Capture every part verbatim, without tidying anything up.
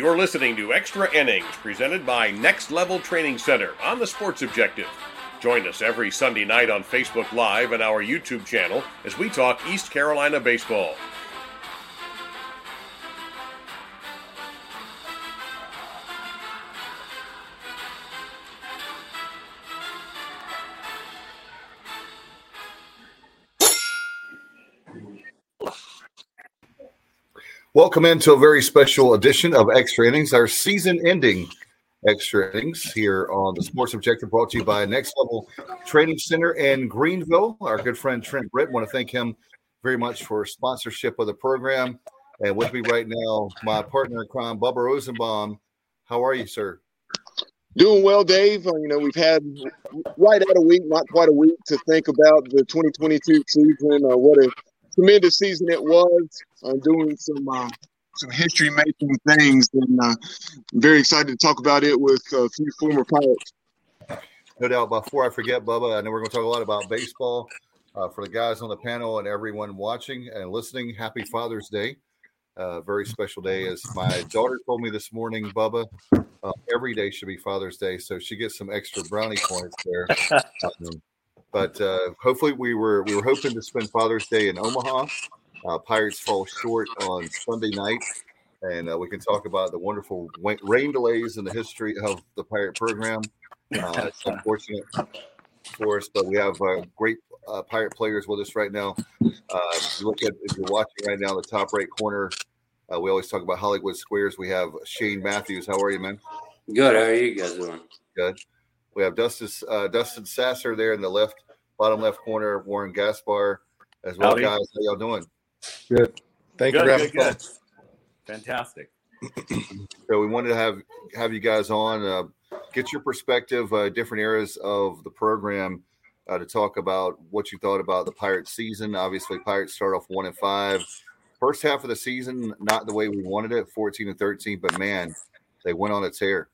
You're listening to Extra Innings, presented by Next Level Training Center on the Sports Objective. Join us every Sunday night on Facebook Live and our YouTube channel as we talk East Carolina baseball. Welcome into a very special edition of Extra Innings, our season-ending Extra Innings here on the Sports Objective, brought to you by Next Level Training Center in Greenville. Our good friend Trent Britt, want to thank him very much for sponsorship of the program. And with me right now, my partner in crime, Bubba Rosenbaum. How are you, sir? Doing well, Dave. Uh, you know, we've had right at a week, not quite a week, to think about the twenty twenty-two season. Uh, what a tremendous season it was. Uh, doing some uh, some history-making things, and uh, I'm very excited to talk about it with a few former Pirates. No doubt. Before I forget, Bubba, I know we're going to talk a lot about baseball. Uh, for the guys on the panel and everyone watching and listening, happy Father's Day. Uh, very special day. As my daughter told me this morning, Bubba, uh, every day should be Father's Day, so she gets some extra brownie points there. Um, but uh, hopefully, we were we were hoping to spend Father's Day in Omaha. Uh, Pirates fall short on Sunday night, and uh, we can talk about the wonderful rain delays in the history of the Pirate program. Uh, it's unfortunate for us, but we have uh, great uh, Pirate players with us right now. Uh, if you look at if you're watching right now, the top right corner, uh, we always talk about Hollywood Squares. We have Shane Matthews. How are you, man? Good. How are you guys doing? Good. We have Dustin uh, Dustin Sasser there in the left bottom left corner. Warren Gaspar as well. Howdy. Guys, how y'all doing? Good. Thank good, you. Good, good. Fantastic. So we wanted to have have you guys on, uh, get your perspective, uh, different eras of the program, uh, to talk about what you thought about the Pirates season. Obviously, Pirates start off one and five. First half of the season, not the way we wanted it, fourteen and thirteen, but man, they went on a tear.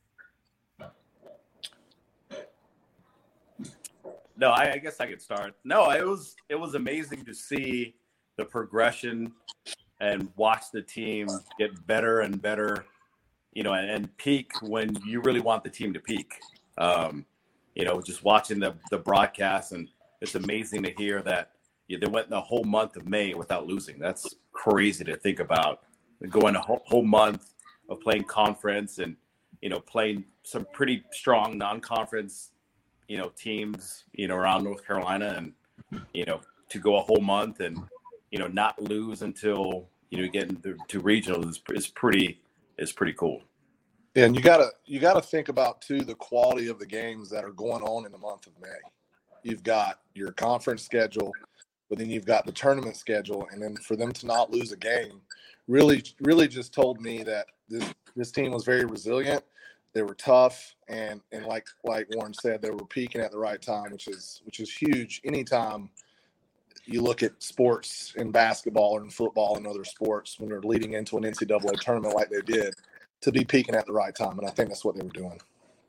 No, I, I guess I could start. No, it was it was amazing to see the progression and watch the team get better and better, you know, and, and peak when you really want the team to peak. Um, you know, just watching the the broadcast, and it's amazing to hear that yeah, they went the whole month of May without losing. That's crazy to think about. Going a whole, whole month of playing conference and, you know, playing some pretty strong non-conference, you know, teams, you know, around North Carolina, and, you know, to go a whole month and, you know, not lose until, you know, get into to regionals is, is pretty is pretty cool. Yeah, and you gotta you gotta think about too the quality of the games that are going on in the month of May. You've got your conference schedule, but then you've got the tournament schedule, and then for them to not lose a game really really just told me that this this team was very resilient. They were tough, and and like like Warren said, they were peaking at the right time, which is which is huge. Anytime you look at sports in basketball or in football and other sports, when they're leading into an N C double A tournament like they did, to be peaking at the right time. And I think that's what they were doing.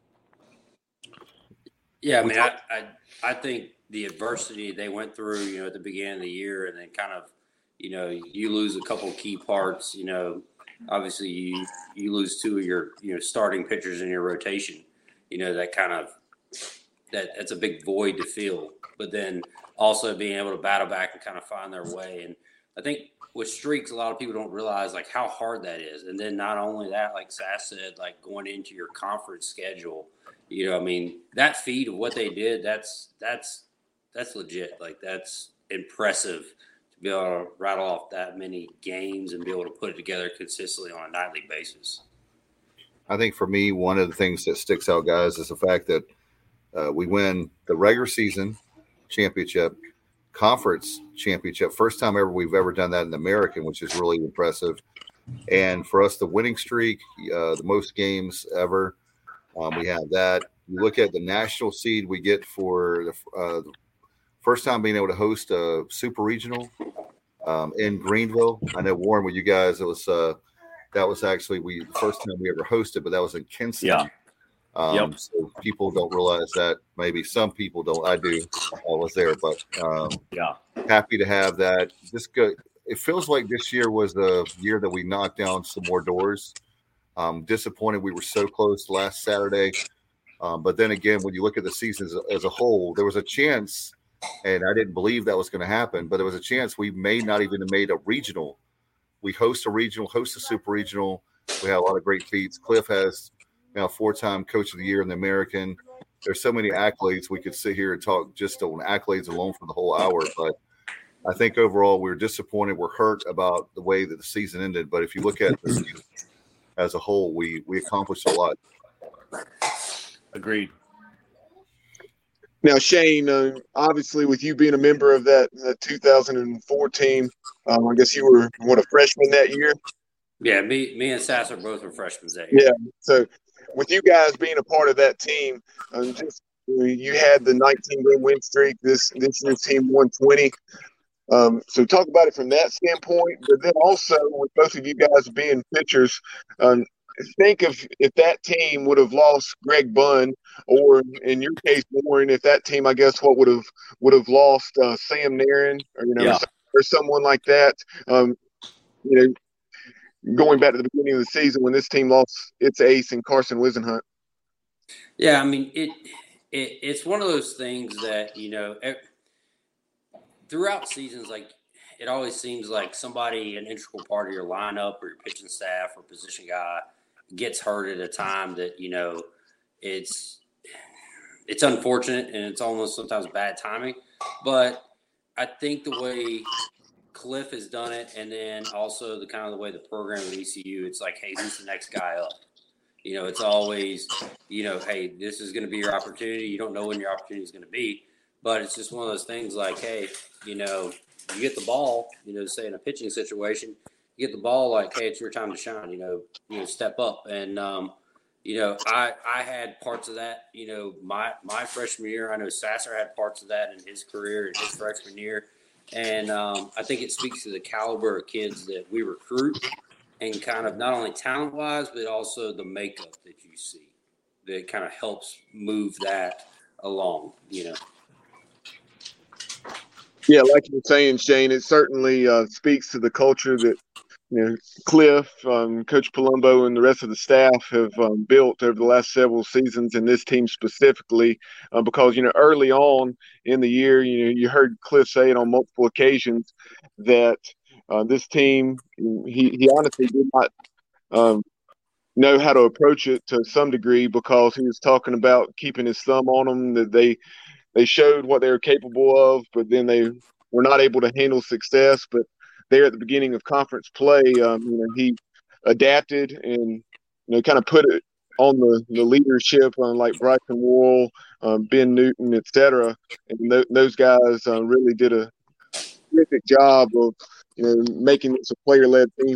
Yeah, I mean, I, I, I think the adversity they went through, you know, at the beginning of the year, and then kind of, you know, you lose a couple key parts, you know, obviously you, you lose two of your, you know, starting pitchers in your rotation, you know, that kind of, that that's a big void to fill. But then also being able to battle back and kind of find their way. And I think with streaks, a lot of people don't realize like how hard that is. And then not only that, like Sass said, like going into your conference schedule, you know, I mean, that feat of what they did, that's, that's, that's legit. Like that's impressive to be able to rattle off that many games and be able to put it together consistently on a nightly basis. I think for me, one of the things that sticks out, guys, is the fact that uh, we win the regular season championship, conference championship, first time ever we've ever done that in the American, which is really impressive. And for us, the winning streak, uh, the most games ever, um, we have that. You look at the national seed we get for the, uh, the first time being able to host a super regional um, in Greenville. I know, Warren, with you guys, it was uh, that was actually we first time we ever hosted, but that was in Kinston. Yeah. Um, Yep. So people don't realize that. Maybe some people don't. I do. I was there, but um, Yeah. happy to have that. Just good. It feels like this year was the year that we knocked down some more doors. Um, disappointed we were so close last Saturday. Um, but then again, when you look at the season as, as a whole, there was a chance, and I didn't believe that was going to happen, but there was a chance we may not even have made a regional. We host a regional, host a super regional. We have a lot of great feats. Cliff has, you know, four-time Coach of the Year in the American. There's so many accolades. We could sit here and talk just on accolades alone for the whole hour. But I think overall we we're disappointed. We're hurt about the way that the season ended. But if you look at the season as a whole, we we accomplished a lot. Agreed. Now, Shane, uh, obviously with you being a member of that, that two thousand four team, um, I guess you were, what, a freshman that year? Yeah, me me and Sasser both were freshmen that year. Yeah, so with you guys being a part of that team, um, just you had the nineteen-game win streak. This this year's team won twenty. Um, so talk about it from that standpoint. But then also with both of you guys being pitchers, um, think of if that team would have lost Greg Bunn, or in your case, Warren, if that team, I guess, what would have would have lost uh, Sam Nairn, or you know, Yeah. or someone like that. Um, you know, going back to the beginning of the season when this team lost its ace in Carson Wisenhunt. Yeah, I mean it, it. It's one of those things that you know, throughout seasons, like it always seems like somebody, an integral part of your lineup or your pitching staff or position guy, gets hurt at a time that you know it's it's unfortunate and it's almost sometimes bad timing. But I think the way Cliff has done it, and then also the kind of the way the program at E C U, it's like, hey, who's the next guy up? You know, it's always, you know, hey, this is going to be your opportunity. You don't know when your opportunity is going to be, but it's just one of those things like, hey, you know, you get the ball, you know, say in a pitching situation, you get the ball like, hey, it's your time to shine, you know, you know, step up. And, um, you know, I, I had parts of that, you know, my, my freshman year. I know Sasser had parts of that in his career in his freshman year. And um, I think it speaks to the caliber of kids that we recruit and kind of not only talent-wise, but also the makeup that you see that kind of helps move that along, you know. Yeah, like you were saying, Shane, it certainly uh, speaks to the culture that you know Cliff, um, Coach Palumbo, and the rest of the staff have um, built over the last several seasons, and this team specifically, uh, because you know early on in the year, you know you heard Cliff say it on multiple occasions that uh, this team, he he honestly did not um, know how to approach it to some degree because he was talking about keeping his thumb on them, that they. They showed what they were capable of, but then they were not able to handle success. But there at the beginning of conference play, um, you know, he adapted and you know kind of put it on the, the leadership, uh, like Bryson Worrell, um, Ben Newton, et cetera. And th- those guys uh, really did a terrific job of you know making this a player-led team.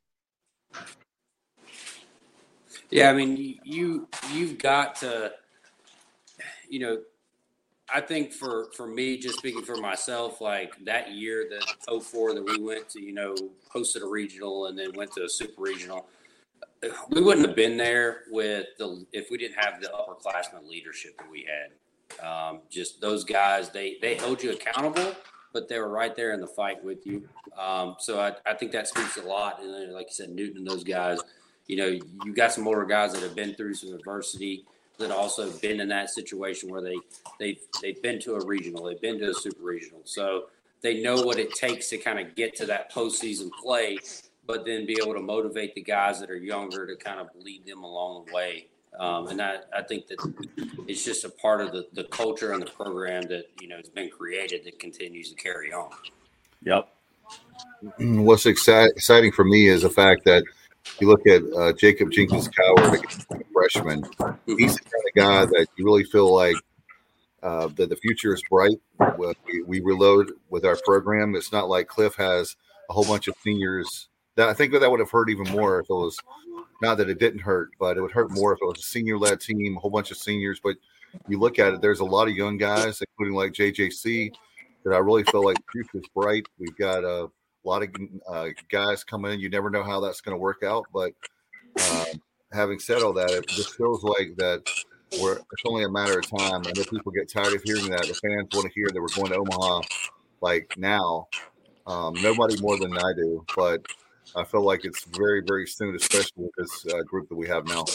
Yeah, I mean, you you've got to, you know. I think for, for me, just speaking for myself, like that year, that oh four that we went to, you know, hosted a regional and then went to a super regional, we wouldn't have been there with the if we didn't have the upperclassmen leadership that we had. Um, just those guys, they, they held you accountable, but they were right there in the fight with you. Um, so I, I think that speaks a lot. And then, like you said, Newton and those guys, you know, you got some older guys that have been through some adversity, that also been in that situation where they they they've been to a regional, they've been to a super regional, so they know what it takes to kind of get to that postseason play, but then be able to motivate the guys that are younger to kind of lead them along the way. Um, and I, I think that it's just a part of the, the culture and the program that you know has been created that continues to carry on. Yep. What's exci- exciting for me is the fact that you look at uh, Jacob Jenkins Coward, a freshman. He's the kind of guy that you really feel like uh, that the future is bright. We, we reload with our program. It's not like Cliff has a whole bunch of seniors. That I think that, that would have hurt even more if it was not that it didn't hurt, but it would hurt more if it was a senior-led team, a whole bunch of seniors. But you look at it, there's a lot of young guys, including like J J C, that I really feel like the future is bright. We've got a uh, A lot of uh, guys coming in. You never know how that's going to work out. But uh, having said all that, it just feels like that we're, it's only a matter of time. I know people get tired of hearing that. The fans want to hear that we're going to Omaha like now. Um, nobody more than I do. But I feel like it's very, very soon, especially with this uh, group that we have now.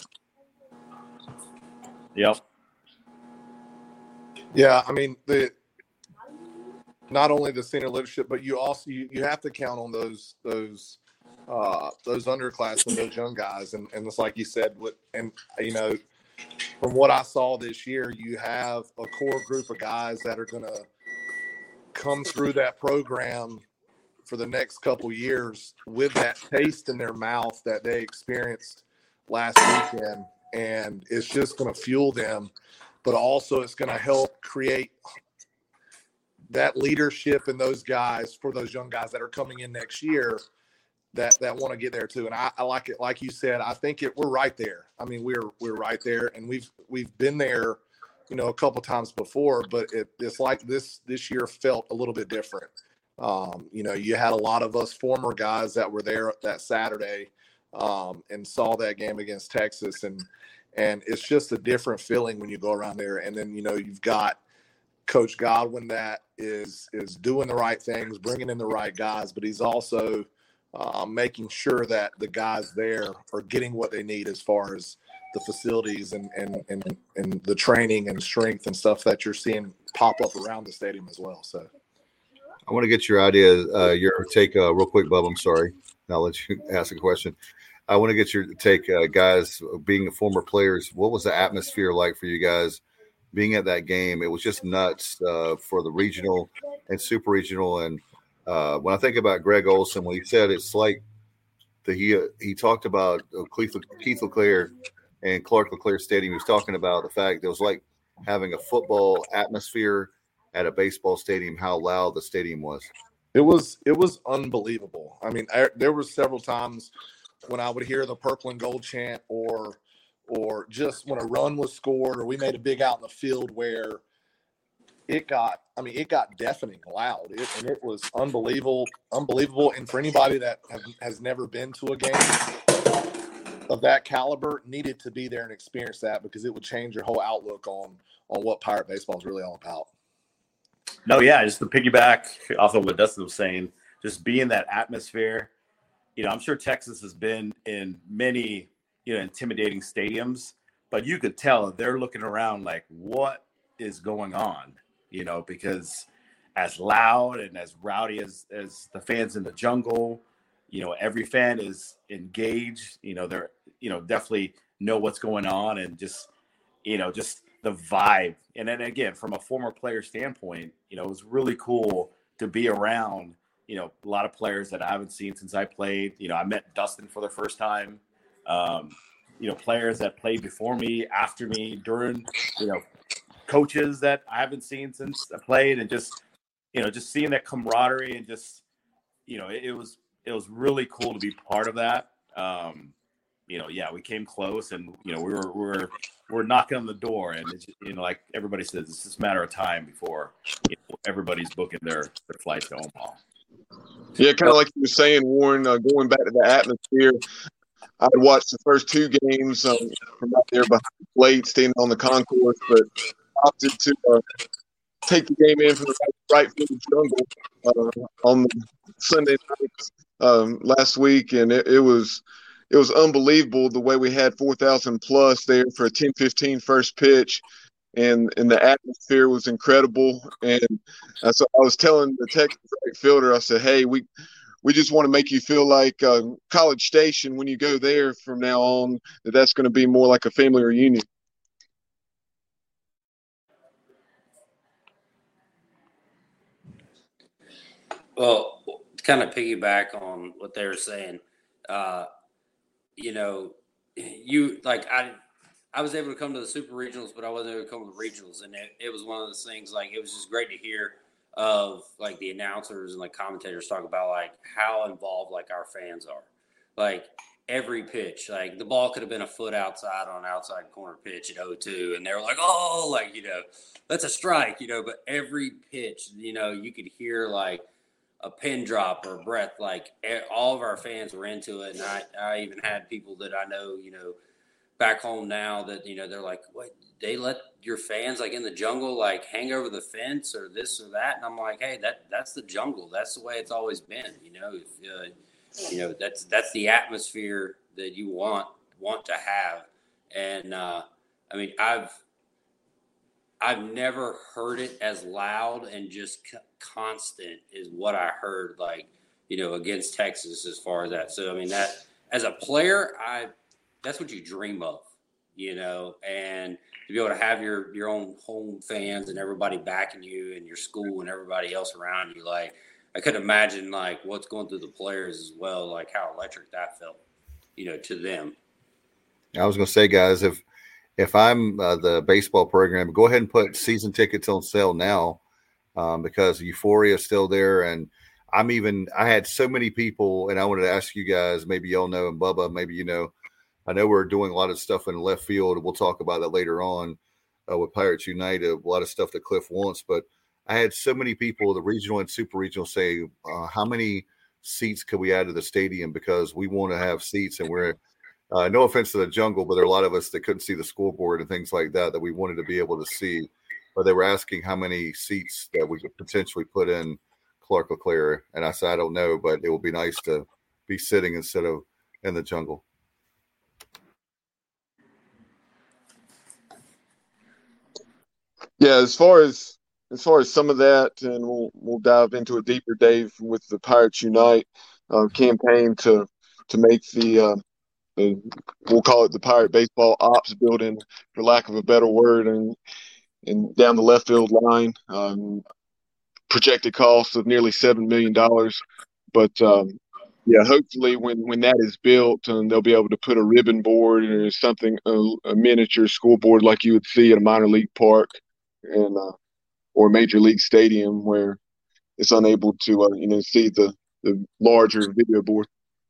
Yep. Yeah, I mean, the not only the senior leadership, but you also you, you have to count on those those uh, those underclassmen, those young guys, and and it's like you said, with and you know, from what I saw this year, you have a core group of guys that are going to come through that program for the next couple years with that taste in their mouth that they experienced last weekend, and it's just going to fuel them, but also it's going to help create that leadership in those guys for those young guys that are coming in next year that that want to get there too. And I, I like it, like you said, I think it we're right there. I mean, we're we're right there, and we've we've been there, you know, a couple times before, but it, it's like this this year felt a little bit different. Um, you know, you had a lot of us former guys that were there that Saturday um, and saw that game against Texas, and and it's just a different feeling when you go around there. And then, you know, you've got Coach Godwin that is is doing the right things, bringing in the right guys, but he's also uh, making sure that the guys there are getting what they need as far as the facilities and and and and the training and strength and stuff that you're seeing pop up around the stadium as well. So I want to get your idea, uh, your take, uh, real quick, Bub. I'm sorry. I'll let you ask a question. I want to get your take, uh, guys, being former players. What was the atmosphere like for you guys being at that game? It was just nuts uh, for the regional and super regional. And uh, when I think about Greg Olson, when he said it's like the, he uh, he talked about uh, Keith, Keith LeClaire and Clark LeClaire Stadium. He was talking about the fact it was like having a football atmosphere at a baseball stadium, how loud the stadium was. It was it was unbelievable. I mean, I, there were several times when I would hear the purple and gold chant, or or just when a run was scored, or we made a big out in the field where it got, I mean, it got deafening loud. It, and it was unbelievable, unbelievable. And for anybody that have, has never been to a game of that caliber, needed to be there and experience that, because it would change your whole outlook on on what Pirate baseball is really all about. No, yeah, just to piggyback off of what Dustin was saying, just be in that atmosphere. You know, I'm sure Texas has been in many, you know, intimidating stadiums, but you could tell they're looking around like, what is going on? You know, because as loud and as rowdy as, as the fans in the jungle, you know, every fan is engaged. You know, they're, you know, definitely know what's going on, and just, you know, just the vibe. And then again, from a former player standpoint, you know, it was really cool to be around, you know, a lot of players that I haven't seen since I played. You know, I met Dustin for the first time. Um, you know, players that played before me, after me, during, you know, coaches that I haven't seen since I played, and just, you know, just seeing that camaraderie, and just, you know, it, it was, it was really cool to be part of that. Um, you know, yeah, we came close, and, you know, we were, we were, we're knocking on the door, and it's, you know, like everybody says, it's just a matter of time before, you know, everybody's booking their, their flights to Omaha. Yeah, kind of like you were saying, Warren, uh, going back to the atmosphere, I watched the first two games um, from out there behind the plate, staying on the concourse, but opted to uh, take the game in from the right, right field jungle uh, on the Sunday night um, last week, and it, it was it was unbelievable the way we had four thousand plus there for a ten fifteen first pitch. And and the atmosphere was incredible. And uh, so I was telling the Texas right fielder, I said, hey, we we just want to make you feel like uh, College Station when you go there from now on, that that's going to be more like a family reunion. Well, to kind of piggyback on what they were saying, uh, you know, you like I – I was able to come to the super regionals, but I wasn't able to come to the regionals. And it, it was one of those things, like, it was just great to hear of, like, the announcers and, like, commentators talk about, like, how involved, like, our fans are. Like, every pitch, like, the ball could have been a foot outside on an outside corner pitch at oh two, and they were like, oh, like, you know, that's a strike, you know. But every pitch, you know, you could hear, like, a pin drop or a breath. Like, all of our fans were into it. And I, I even had people that I know, you know, back home now that, you know, they're like, wait, they let your fans, like, in the jungle, like, hang over the fence or this or that? And I'm like, hey, that that's the jungle. That's the way it's always been. You know, if uh, You know, that's that's the atmosphere that you want want to have. And uh, I mean, I've I've never heard it as loud and just c- constant is what I heard, like, you know, against Texas as far as that. So I mean, that as a player, I that's what you dream of, you know, and to be able to have your your own home fans and everybody backing you and your school and everybody else around you, like. I could imagine like what's going through the players as well, like how electric that felt, you know, to them. I was going to say, guys, if if I'm uh, the baseball program, go ahead and put season tickets on sale now um, because euphoria is still there. And I'm even I had so many people, and I wanted to ask you guys, maybe y'all know, and Bubba, maybe you know, I know we're doing a lot of stuff in left field. We'll talk about that later on uh, with Pirates United, a lot of stuff that Cliff wants, but I had so many people, the regional and super regional, say, uh, how many seats could we add to the stadium? Because we want to have seats, and we're, uh, no offense to the jungle, but there are a lot of us that couldn't see the scoreboard and things like that, that we wanted to be able to see. But they were asking how many seats that we could potentially put in Clark LeClaire. And I said, I don't know, but it will be nice to be sitting instead of in the jungle. Yeah, as far as as far as some of that, and we'll we'll dive into it deeper, Dave, with the Pirates Unite uh, campaign to to make the, uh, the we'll call it the Pirate Baseball Ops Building, for lack of a better word, and and down the left field line, um, projected cost of nearly seven million dollars. But um, yeah, hopefully when when that is built, um, they'll be able to put a ribbon board or something, a, a miniature scoreboard like you would see at a minor league park, and uh, or major league stadium where it's unable to, uh, you know, see the, the larger video board.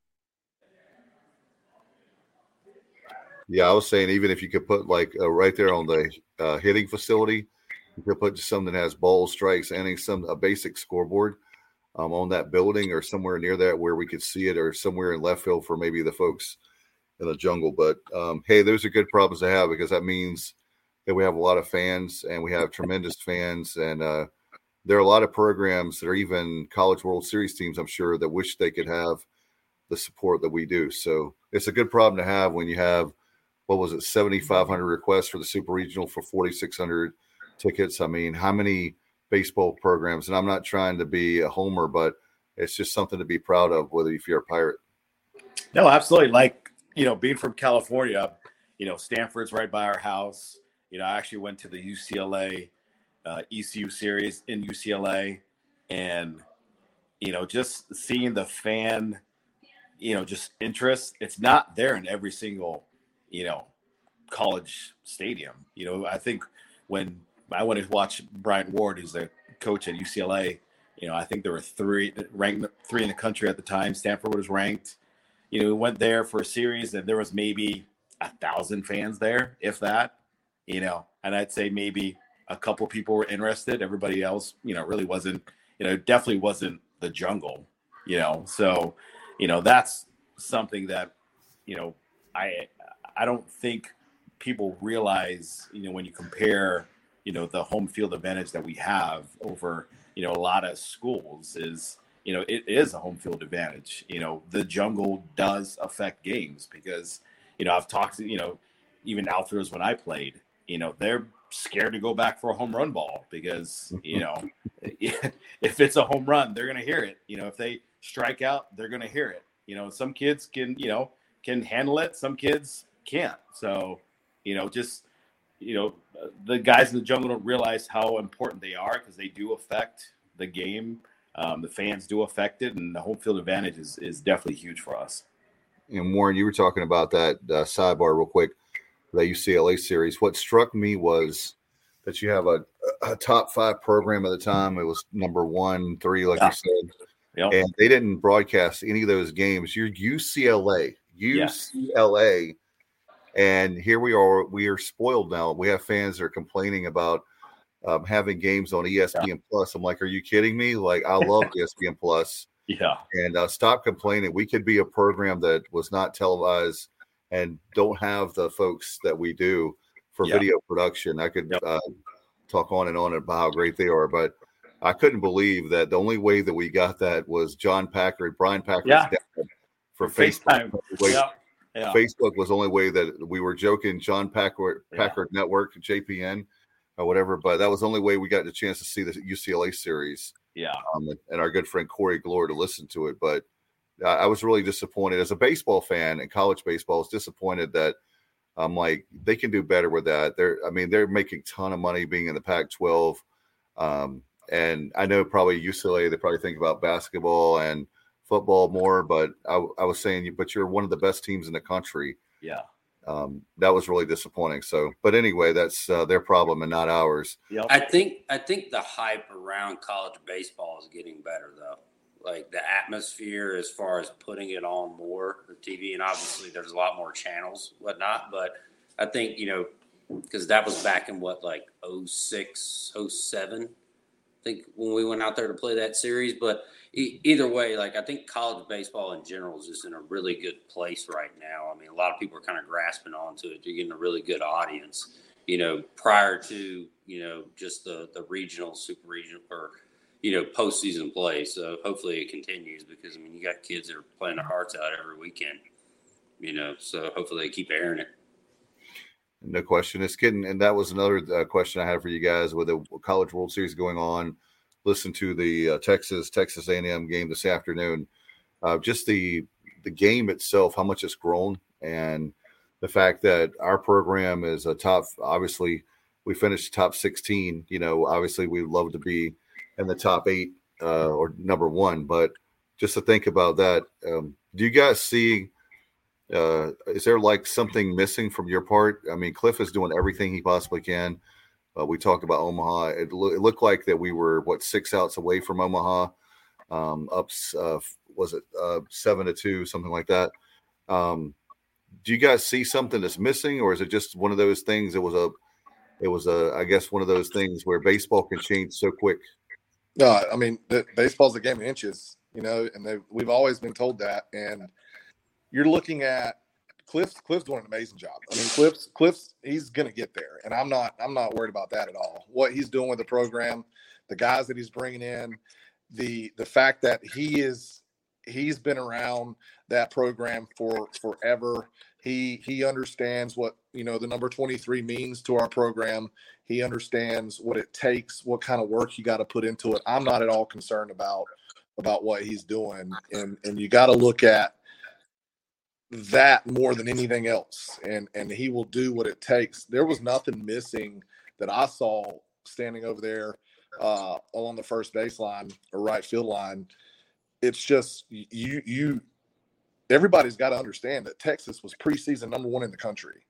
Yeah, I was saying even if you could put like uh, right there on the uh, hitting facility, you could put something that has balls, strikes, and some a basic scoreboard um, on that building or somewhere near that where we could see it, or somewhere in left field for maybe the folks in the jungle. But um, hey, those are good problems to have, because that means that we have a lot of fans, and we have tremendous fans, and uh, there are a lot of programs that are even College World Series teams, I'm sure, that wish they could have the support that we do. So it's a good problem to have when you have, what was it, seventy-five hundred requests for the Super Regional for forty-six hundred tickets. I mean, how many baseball programs, and I'm not trying to be a homer, but it's just something to be proud of, whether if you're a Pirate. No, absolutely. Like, you know, being from California, you know, Stanford's right by our house. You know, I actually went to the U C L A uh, E C U series in U C L A, and, you know, just seeing the fan, you know, just interest, it's not there in every single, you know, college stadium. You know, I think when I went to watch Bryant Ward, who's the coach at U C L A, you know, I think there were three ranked three in the country at the time. Stanford was ranked. You know, we went there for a series, and there was maybe a thousand fans there, if that. You know, and I'd say maybe a couple people were interested. Everybody else, you know, really wasn't, you know, definitely wasn't the jungle, you know. So, you know, that's something that, you know, I I don't think people realize, you know, when you compare, you know, the home field advantage that we have over, you know, a lot of schools is, you know, it is a home field advantage. You know, the jungle does affect games because, you know, I've talked to, you know, even outfielders when I played, you know, they're scared to go back for a home run ball because, you know, if it's a home run, they're going to hear it. You know, if they strike out, they're going to hear it. You know, some kids can, you know, can handle it. Some kids can't. So, you know, just, you know, the guys in the jungle don't realize how important they are because they do affect the game. Um, the fans do affect it, and the home field advantage is, is definitely huge for us. And Warren, you were talking about that uh, sidebar real quick, the U C L A series. What struck me was that you have a, a top five program at the time. It was number one, three, like yeah. you said. Yep. And they didn't broadcast any of those games. You're U C L A, U C L A. Yeah. And here we are. We are spoiled now. We have fans that are complaining about um, having games on E S P N yeah. Plus. I'm like, are you kidding me? Like, I love E S P N Plus. Yeah. And uh, stop complaining. We could be a program that was not televised and don't have the folks that we do for yeah. video production. I could yep. uh, talk on and on about how great they are, but I couldn't believe that the only way that we got that was John Packard, Brian Packard's yeah. dad for FaceTime. Facebook. Yeah. Yeah. Facebook was the only way that we were joking. John Packard, Packard yeah. Network, J P N, or whatever. But that was the only way we got the chance to see the U C L A series. Yeah. Um, and our good friend Corey Glore to listen to it. But uh, I was really disappointed as a baseball fan, and college baseball, I was disappointed that I'm like, they can do better with that. They're, I mean, they're making a ton of money being in the Pac twelve. Um, and I know probably U C L A, they probably think about basketball and football more, but I, I was saying, but you're one of the best teams in the country. Yeah. Um, that was really disappointing. So, but anyway, that's uh, their problem and not ours. Yep. I think, I think the hype around college baseball is getting better though. Like the atmosphere as far as putting it on more for T V, and obviously there's a lot more channels, whatnot, but I think, you know, because that was back in what, like oh six, oh seven, I think, when we went out there to play that series. But e- either way, like, I think college baseball in general is just in a really good place right now. I mean, a lot of people are kind of grasping onto it. You're getting a really good audience, you know, prior to, you know, just the, the regional, super regional, or, you know, postseason play. So hopefully it continues because, I mean, you got kids that are playing their hearts out every weekend, you know, so hopefully they keep airing it. No question. It's getting, and that was another uh, question I had for you guys with the College World Series going on. Listen to the uh, Texas Texas A and M game this afternoon. Uh, just the the game itself, how much it's grown, and the fact that our program is a top. Obviously, we finished top sixteen. You know, obviously we'd love to be in the top eight uh, or number one. But just to think about that, um, do you guys see? Uh, is there like something missing from your part? I mean, Cliff is doing everything he possibly can. Uh, we talked about Omaha. It, lo- it looked like that we were, what, six outs away from Omaha. Um, up, uh, was it uh, seven to two, something like that. Um, do you guys see something that's missing, or is it just one of those things? It was a, it was a, I guess one of those things where baseball can change so quick. No, I mean, the, baseball's a game of inches, you know, and they, we've always been told that. And you're looking at Cliff's. Cliff's doing an amazing job. I mean, Cliff's. Cliff's. He's going to get there, and I'm not. I'm not worried about that at all. What he's doing with the program, the guys that he's bringing in, the the fact that he is. He's been around that program for forever. He he understands what, you know, the number twenty-three means to our program. He understands what it takes, what kind of work you got to put into it. I'm not at all concerned about about what he's doing, and and you got to look at that more than anything else, and and he will do what it takes. There was nothing missing that I saw standing over there uh along the first baseline or right field line. It's just you you everybody's got to understand that Texas was preseason number one in the country,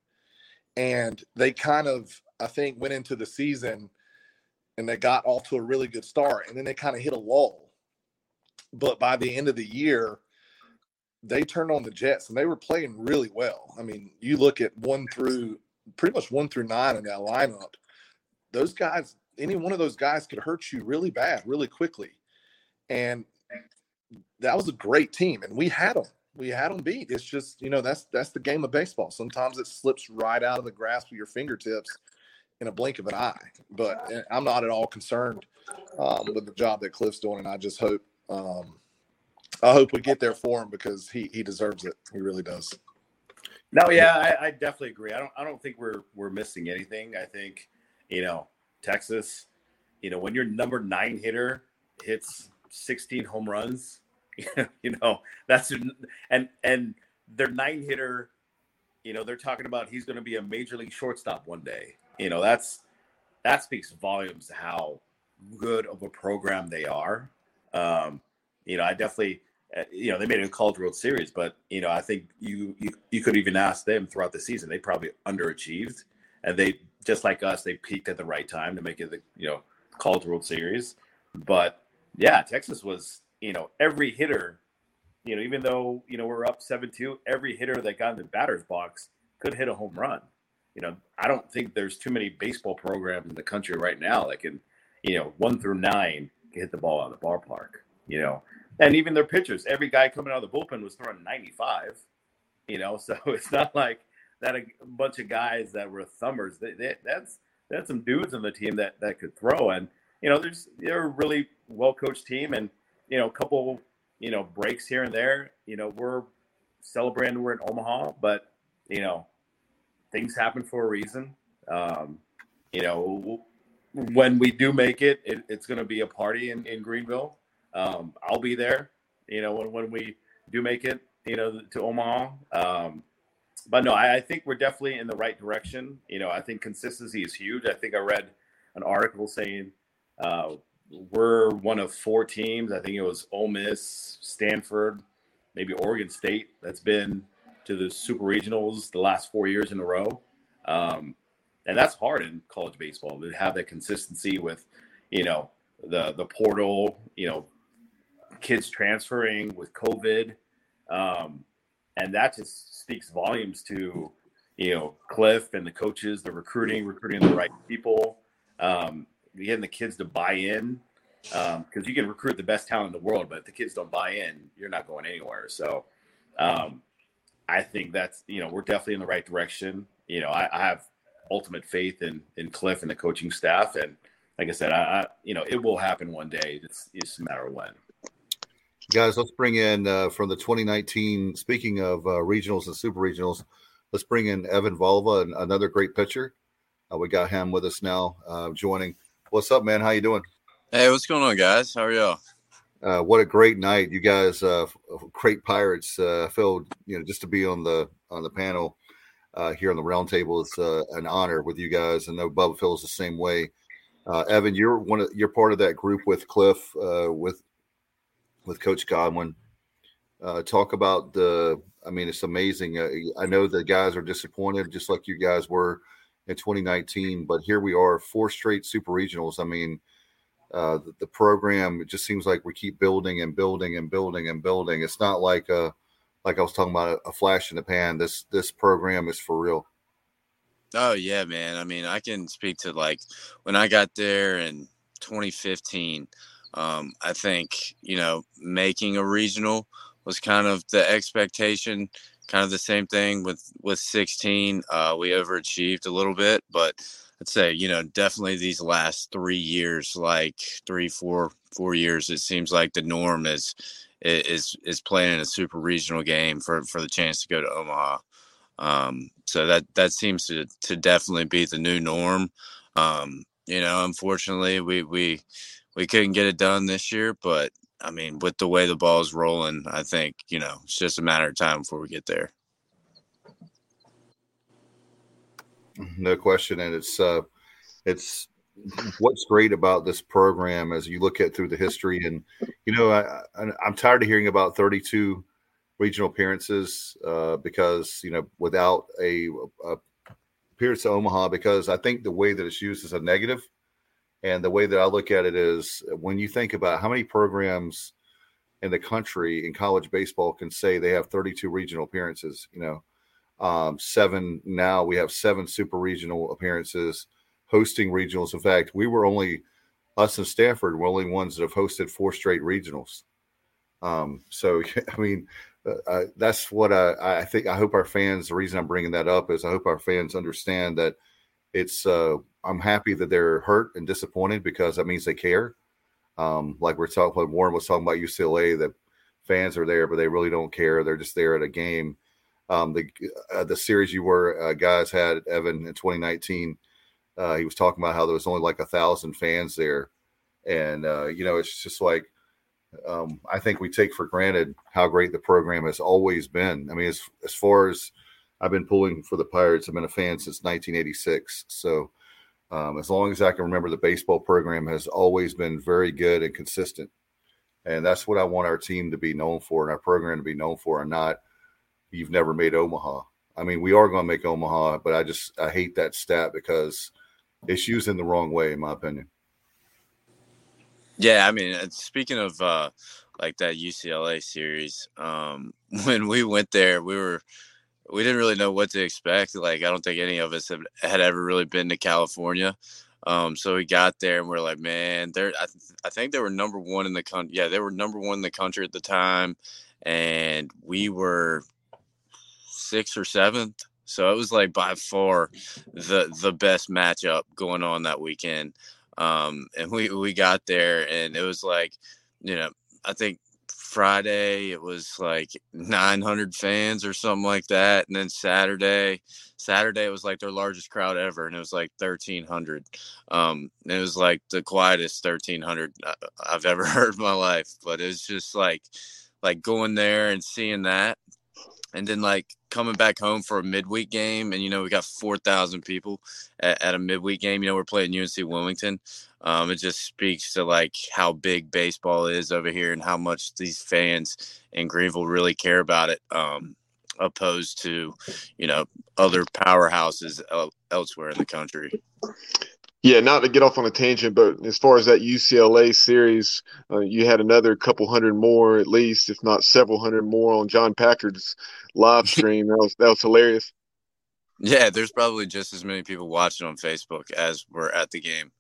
and they kind of, I think, went into the season and they got off to a really good start, and then they kind of hit a lull. But by the end of the year, they turned on the Jets, and they were playing really well. I mean, you look at one through pretty much one through nine in that lineup. Those guys, any one of those guys could hurt you really bad, really quickly. And that was a great team, and we had them. We had them beat. It's just, you know, that's that's the game of baseball. Sometimes it slips right out of the grasp of your fingertips in a blink of an eye. But I'm not at all concerned um, with the job that Cliff's doing, and I just hope um, – I hope we get there for him because he, he deserves it. He really does. No, yeah, I, I definitely agree. I don't I don't think we're we're missing anything. I think, you know, Texas, you know, when your number nine hitter hits sixteen home runs, you know, that's and and their nine hitter, you know, they're talking about he's going to be a major league shortstop one day. You know, that's that speaks volumes to how good of a program they are. Um, you know, I definitely. You know, they made it a College World Series, but, you know, I think you, you you could even ask them throughout the season. They probably underachieved, and they, just like us, they peaked at the right time to make it the, you know, College World Series. But, yeah, Texas was, you know, every hitter, you know, even though, you know, we're up seven two, every hitter that got in the batter's box could hit a home run. You know, I don't think there's too many baseball programs in the country right now that can, you know, one through nine can hit the ball out of the ballpark, you know. And even their pitchers, every guy coming out of the bullpen was throwing ninety-five, you know. So it's not like that a bunch of guys that were thumbers. They, they, that's that's some dudes on the team that, that could throw. And, you know, there's they're a really well-coached team. And, you know, a couple, you know, breaks here and there. You know, we're celebrating we're in Omaha, but, you know, things happen for a reason. Um, you know, when we do make it, it it's going to be a party in, in Greenville. Um, I'll be there, you know, when, when we do make it, you know, to Omaha. Um, but no, I, I think we're definitely in the right direction. You know, I think consistency is huge. I think I read an article saying uh, we're one of four teams. I think it was Ole Miss, Stanford, maybe Oregon State that's been to the Super Regionals the last four years in a row. Um, and that's hard in college baseball to have that consistency with, you know, the, the portal, you know, kids transferring with COVID. Um, and that just speaks volumes to, you know, Cliff and the coaches, the recruiting, recruiting the right people, um, getting the kids to buy in. Um, cause you can recruit the best talent in the world, but if the kids don't buy in, you're not going anywhere. So, um, I think that's, you know, we're definitely in the right direction. You know, I, I have ultimate faith in, in Cliff and the coaching staff. And like I said, I, I you know, it will happen one day. It's, it's just a matter of when. Guys, let's bring in uh, from the twenty nineteen, speaking of uh, regionals and super regionals, let's bring in Evan Volva, and another great pitcher. Uh, we got him with us now uh, joining. What's up, man? How you doing? Hey, what's going on, guys? How are y'all? Uh, what a great night. You guys, uh, great Pirates. Uh, Phil, you know, just to be on the on the panel uh, here on the round table is uh, an honor with you guys. I know Bubba feels the same way. Uh, Evan, you're one of you're part of that group with Cliff, uh, with with Coach Godwin. Uh, talk about the, I mean, it's amazing. Uh, I know the guys are disappointed, just like you guys were in twenty nineteen, but here we are, four straight super regionals. I mean, uh, the, the program, it just seems like we keep building and building and building and building. It's not like a, like I was talking about, a, a flash in the pan. This, this program is for real. Oh yeah, man. I mean, I can speak to like when I got there in twenty fifteen, Um, I think, you know, making a regional was kind of the expectation, kind of the same thing with, with sixteen. Uh, we overachieved a little bit, but I'd say, you know, definitely these last three years, like three, four, four years, it seems like the norm is, is, is playing in a super regional game for, for the chance to go to Omaha. Um, so that, that seems to, to definitely be the new norm. Um, you know, unfortunately we, we, We couldn't get it done this year, but, I mean, with the way the ball is rolling, I think, you know, it's just a matter of time before we get there. No question. And it's, uh, it's what's great about this program as you look at through the history. And, you know, I, I'm tired of hearing about thirty-two regional appearances uh, because, you know, without a, a appearance to Omaha, because I think the way that it's used is a negative. And the way that I look at it is when you think about how many programs in the country in college baseball can say they have thirty-two regional appearances, you know, um, seven now we have seven super regional appearances hosting regionals. In fact, we were only us and Stanford were only ones that have hosted four straight regionals. Um, so, I mean, uh, that's what I, I think. I hope our fans, the reason I'm bringing that up is I hope our fans understand that it's, uh, I'm happy that they're hurt and disappointed because that means they care. Um, like we're talking, like Warren was talking about U C L A, that fans are there, but they really don't care. They're just there at a game. Um, the uh, the series you were uh, guys had, Evan, in twenty nineteen, uh, he was talking about how there was only like a thousand fans there. And, uh, you know, it's just like, um, I think we take for granted how great the program has always been. I mean, as, as far as I've been pulling for the Pirates, I've been a fan since nineteen eighty-six. So, Um, as long as I can remember, the baseball program has always been very good and consistent. And that's what I want our team to be known for and our program to be known for, and not you've never made Omaha. I mean, we are going to make Omaha, but I just I hate that stat because it's used in the wrong way, in my opinion. Yeah, I mean, speaking of uh, like that U C L A series, um, when we went there, we were – we didn't really know what to expect. Like, I don't think any of us have, had ever really been to California. Um, so we got there and we're like, man, they're, I, th- I think they were number one in the country. Yeah, they were number one in the country at the time. And we were sixth or seventh. So it was like by far the, the best matchup going on that weekend. Um, and we, we got there and it was like, you know, I think Friday it was like nine hundred fans or something like that, and then Saturday, Saturday it was like their largest crowd ever, and it was like thirteen hundred. Um, it was like the quietest thirteen hundred I've ever heard in my life, but it was just like like going there and seeing that, and then like coming back home for a midweek game, and you know we got four thousand people at, at a midweek game. You know we're playing U N C Wilmington. Um, it just speaks to like how big baseball is over here and how much these fans in Greenville really care about it, um, opposed to, you know, other powerhouses el- elsewhere in the country. Yeah, not to get off on a tangent, but as far as that U C L A series, uh, you had another couple hundred more, at least, if not several hundred more, on John Packard's live stream. That was that was hilarious. Yeah, there's probably just as many people watching on Facebook as were at the game.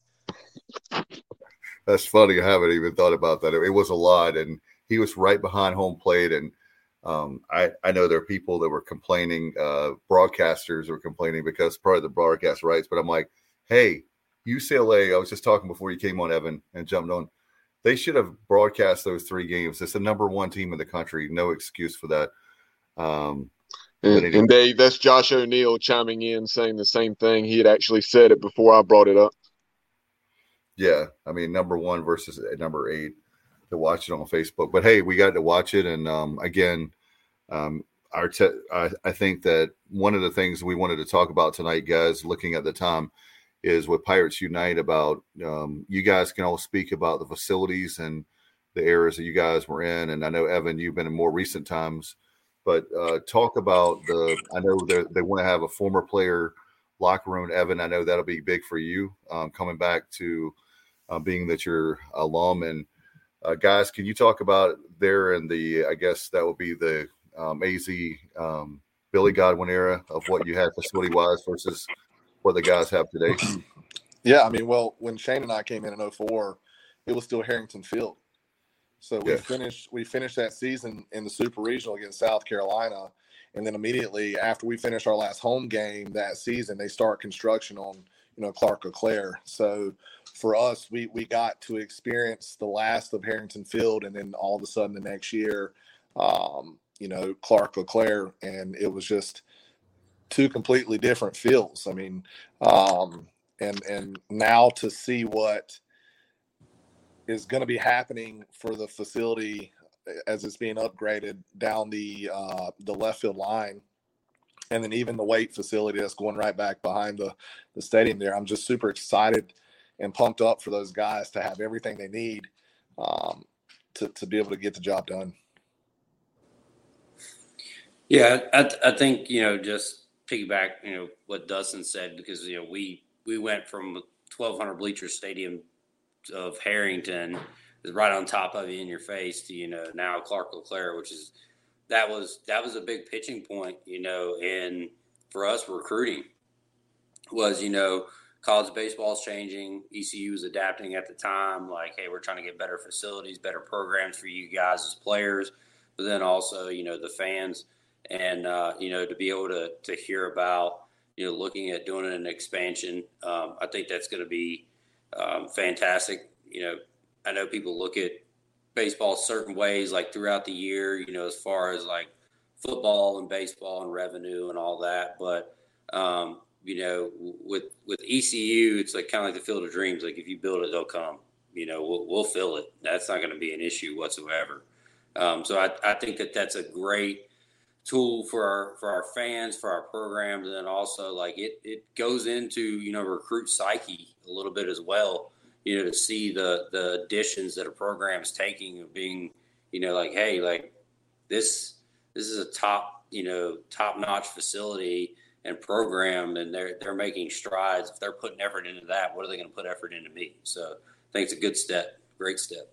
That's funny. I haven't even thought about that. It, it was a lot, and he was right behind home plate. And um, I, I know there are people that were complaining, uh, broadcasters were complaining because part of the broadcast rights. But I'm like, hey, U C L A, I was just talking before you came on, Evan, and jumped on. They should have broadcast those three games. It's the number one team in the country. No excuse for that. Um, and, anyway. and Dave, that's Josh O'Neill chiming in saying the same thing. He had actually said it before I brought it up. Yeah, I mean, number one versus number eight to watch it on Facebook. But, hey, we got to watch it. And, um, again, um, our te- I, I think that one of the things we wanted to talk about tonight, guys, looking at the time, is with Pirates Unite about um, you guys can all speak about the facilities and the areas that you guys were in. And I know, Evan, you've been in more recent times. But uh, talk about the – I know they want to have a former player locker room. Evan, I know that'll be big for you um, coming back to – Uh, being that you're alum. And uh, guys, can you talk about there in the, I guess that would be the um, A Z um, Billy Godwin era of what you had facility wise versus what the guys have today? Yeah, I mean, well, when Shane and I came in in oh four, it was still Harrington Field. So we yeah. finished we finished that season in the Super Regional against South Carolina, and then immediately after we finished our last home game that season, they start construction on you know Clark Leclerc. So for us, we we got to experience the last of Harrington Field, and then all of a sudden the next year, um, you know, Clark Leclerc, and it was just two completely different fields. I mean, um, and and now to see what is going to be happening for the facility as it's being upgraded down the uh, the left field line, and then even the weight facility that's going right back behind the the stadium there. I'm just super excited and pumped up for those guys to have everything they need um, to, to be able to get the job done. Yeah, I, th- I think, you know, just piggyback, you know, what Dustin said, because, you know, we, we went from twelve hundred bleacher stadium of Harrington is right on top of you in your face to, you know, now Clark Leclerc, which is, that was, that was a big pitching point, you know, and for us recruiting was, you know, college baseball is changing. E C U is adapting at the time. Like, hey, we're trying to get better facilities, better programs for you guys as players, but then also, you know, the fans and, uh, you know, to be able to to hear about, you know, looking at doing an expansion. Um, I think that's going to be um, fantastic. You know, I know people look at baseball certain ways, like throughout the year, you know, as far as like football and baseball and revenue and all that. But, um, you know, with with E C U, it's like kind of like the Field of Dreams. Like if you build it, they'll come. You know, we'll we'll fill it. That's not going to be an issue whatsoever. Um, so I, I think that that's a great tool for our for our fans, for our programs, and then also like it it goes into you know recruit psyche a little bit as well. You know, to see the the additions that a program's taking of being, you know, like hey, like this this is a top you know top notch facility and program, and they're they're making strides. If they're putting effort into that, what are they going to put effort into me? So I think it's a good step, great step.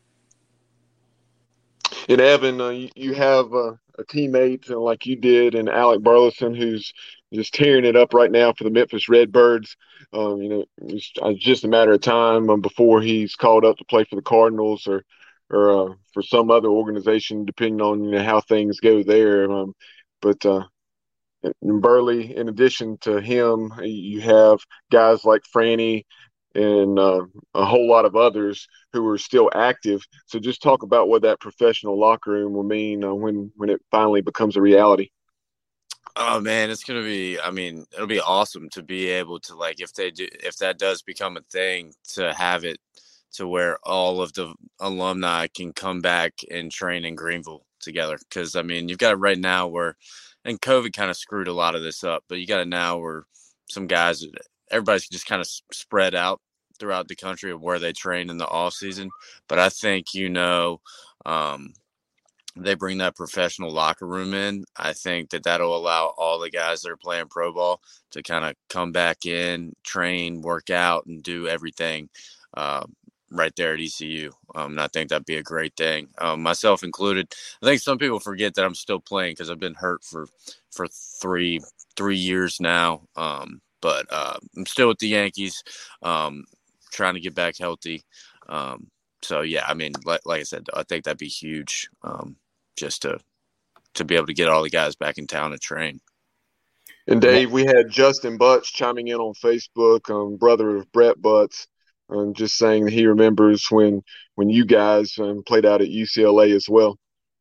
And Evan, uh, you, you have uh, a teammate uh, like you did, and Alec Burleson, who's just tearing it up right now for the Memphis Redbirds. Um, you know, it's, it's just a matter of time um, before he's called up to play for the Cardinals or or uh, for some other organization, depending on you know, how things go there. Um, but uh, in Burley, in addition to him, you have guys like Franny and uh, a whole lot of others who are still active. So just talk about what that professional locker room will mean uh, when when it finally becomes a reality. Oh man, it's gonna be. I mean, it'll be awesome to be able to, like, if they do, if that does become a thing, to have it to where all of the alumni can come back and train in Greenville together. Because I mean, you've got it right now where, and COVID kind of screwed a lot of this up, but you got it now where some guys, everybody's just kind of spread out throughout the country of where they train in the off season. But I think, you know, um, they bring that professional locker room in. I think that that'll allow all the guys that are playing pro ball to kind of come back in, train, work out, and do everything uh, right there at E C U. Um, and I think that'd be a great thing, um, myself included. I think some people forget that I'm still playing because I've been hurt for for three three years now. Um, but uh, I'm still with the Yankees, um, trying to get back healthy. Um, so yeah, I mean, like, like I said, I think that'd be huge. Um, just to to be able to get all the guys back in town to train. And Dave, we had Justin Butts chiming in on Facebook, um, brother of Brett Butts, um, just saying that he remembers when when you guys um, played out at U C L A as well.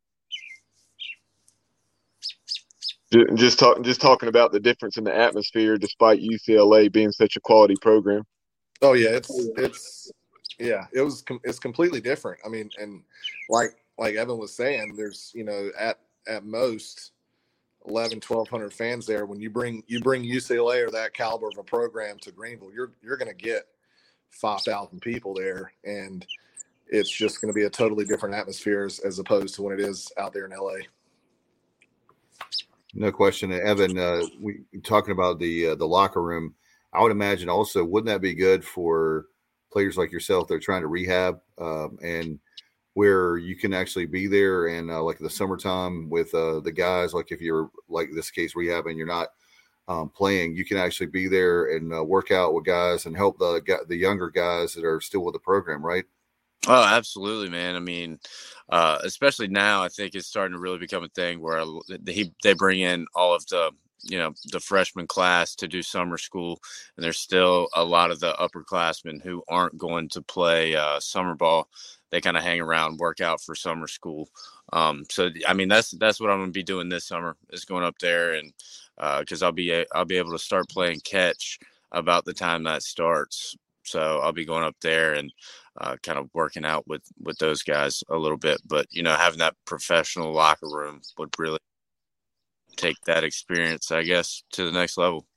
Just talking just talking about the difference in the atmosphere, despite U C L A being such a quality program. Oh yeah, it's it's yeah, it was it's completely different. I mean, and like. Like Evan was saying, there's, you know, at, at most eleven, twelve hundred fans there. When you bring you bring U C L A or that caliber of a program to Greenville, you're you're going to get five thousand people there, and it's just going to be a totally different atmosphere as, as opposed to when it is out there in L A. No question, Evan. Uh, we talking about the uh, the locker room. I would imagine also, wouldn't that be good for players like yourself that are trying to rehab um, and where you can actually be there and uh, like the summertime with uh, the guys, like if you're like this case rehab and you're not um, playing, you can actually be there and uh, work out with guys and help the the younger guys that are still with the program, right? Oh, absolutely, man. I mean, uh, especially now, I think it's starting to really become a thing where he, they bring in all of the, you know, the freshman class to do summer school. And there's still a lot of the upperclassmen who aren't going to play uh, summer ball. They kind of hang around, work out for summer school. Um, so, I mean, that's that's what I'm going to be doing this summer, is going up there, and because uh, I'll be I'll be able to start playing catch about the time that starts. So I'll be going up there and uh, kind of working out with, with those guys a little bit. But, you know, having that professional locker room would really take that experience, I guess, to the next level.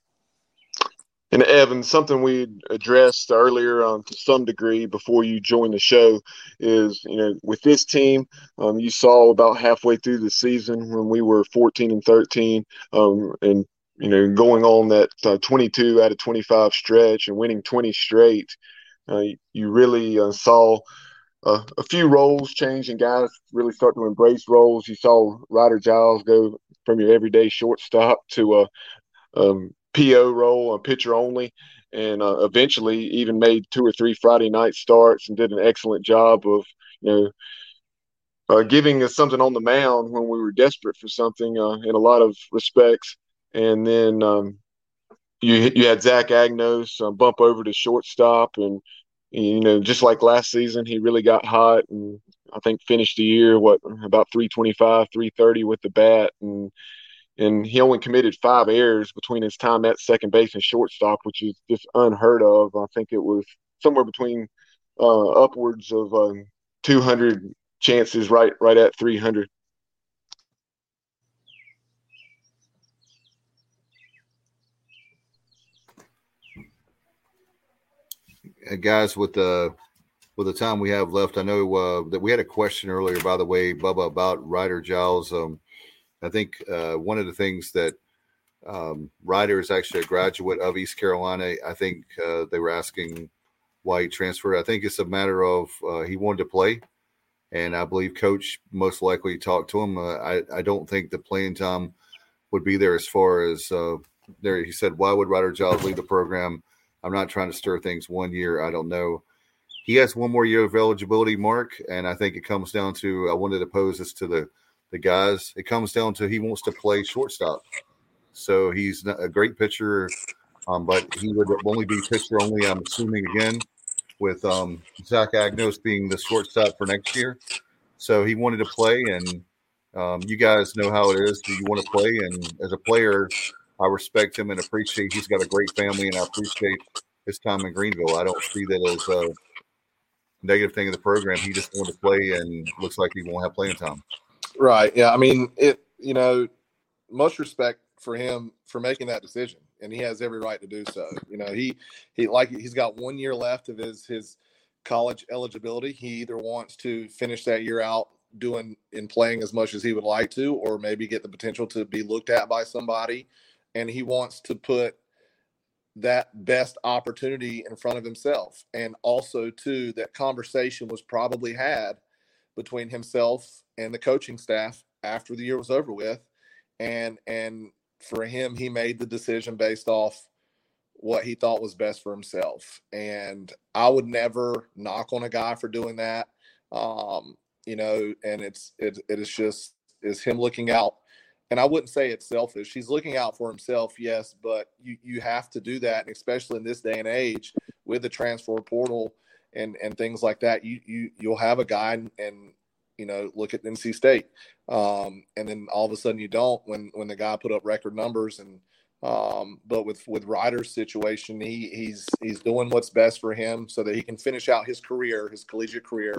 And Evan, something we addressed earlier um, to some degree before you joined the show is, you know, with this team, um, you saw about halfway through the season when we were fourteen and thirteen um, and, you know, going on that uh, twenty-two out of twenty-five stretch and winning twenty straight, uh, you really uh, saw uh, a few roles change and guys really start to embrace roles. You saw Ryder Giles go from your everyday shortstop to a um, P O role, a pitcher only, and uh, eventually even made two or three Friday night starts and did an excellent job of, you know, uh, giving us something on the mound when we were desperate for something uh, in a lot of respects. And then um, you you had Zach Agnos uh, bump over to shortstop, and you know, just like last season, he really got hot, and I think finished the year what about three twenty-five, three thirty with the bat, and and he only committed five errors between his time at second base and shortstop, which is just unheard of. I think it was somewhere between uh, upwards of um, two hundred chances, right right at three hundred. Guys, with the with the time we have left, I know uh, that we had a question earlier, by the way, Bubba, about Ryder Giles. Um, I think uh, one of the things that um, Ryder is actually a graduate of East Carolina. I think uh, they were asking why he transferred. I think it's a matter of uh, he wanted to play, and I believe Coach most likely talked to him. Uh, I, I don't think the playing time would be there as far as uh, there. He said, why would Ryder Giles leave the program? I'm not trying to stir things one year. I don't know. He has one more year of eligibility, Mark, and I think it comes down to, I wanted to pose this to the, the guys. It comes down to he wants to play shortstop. So he's a great pitcher Um, but he would only be pitcher only, I'm assuming, again, with um, Zach Agnos being the shortstop for next year. So he wanted to play, and um, you guys know how it is. Do you want to play? And as a player, I respect him and appreciate he's got a great family, and I appreciate his time in Greenville. I don't see that as a negative thing of the program. He just wanted to play, and looks like he won't have playing time. Right. Yeah. I mean, it, you know, much respect for him for making that decision, and he has every right to do so. You know, he, he like he's got one year left of his, his college eligibility. He either wants to finish that year out doing and playing as much as he would like to, or maybe get the potential to be looked at by somebody. And he wants to put that best opportunity in front of himself. And also too, that conversation was probably had between himself and the coaching staff after the year was over with. And, and for him, he made the decision based off what he thought was best for himself. And I would never knock on a guy for doing that. Um, you know, and it's, it, it is just, is him looking out. And I wouldn't say it's selfish. He's looking out for himself, yes, but you, you have to do that, and especially in this day and age with the transfer portal and, and things like that. You you you'll have a guy and, and you know look at N C State, um, and then all of a sudden you don't when when the guy put up record numbers. And um, but with with Ryder's situation, he he's he's doing what's best for him so that he can finish out his career, his collegiate career,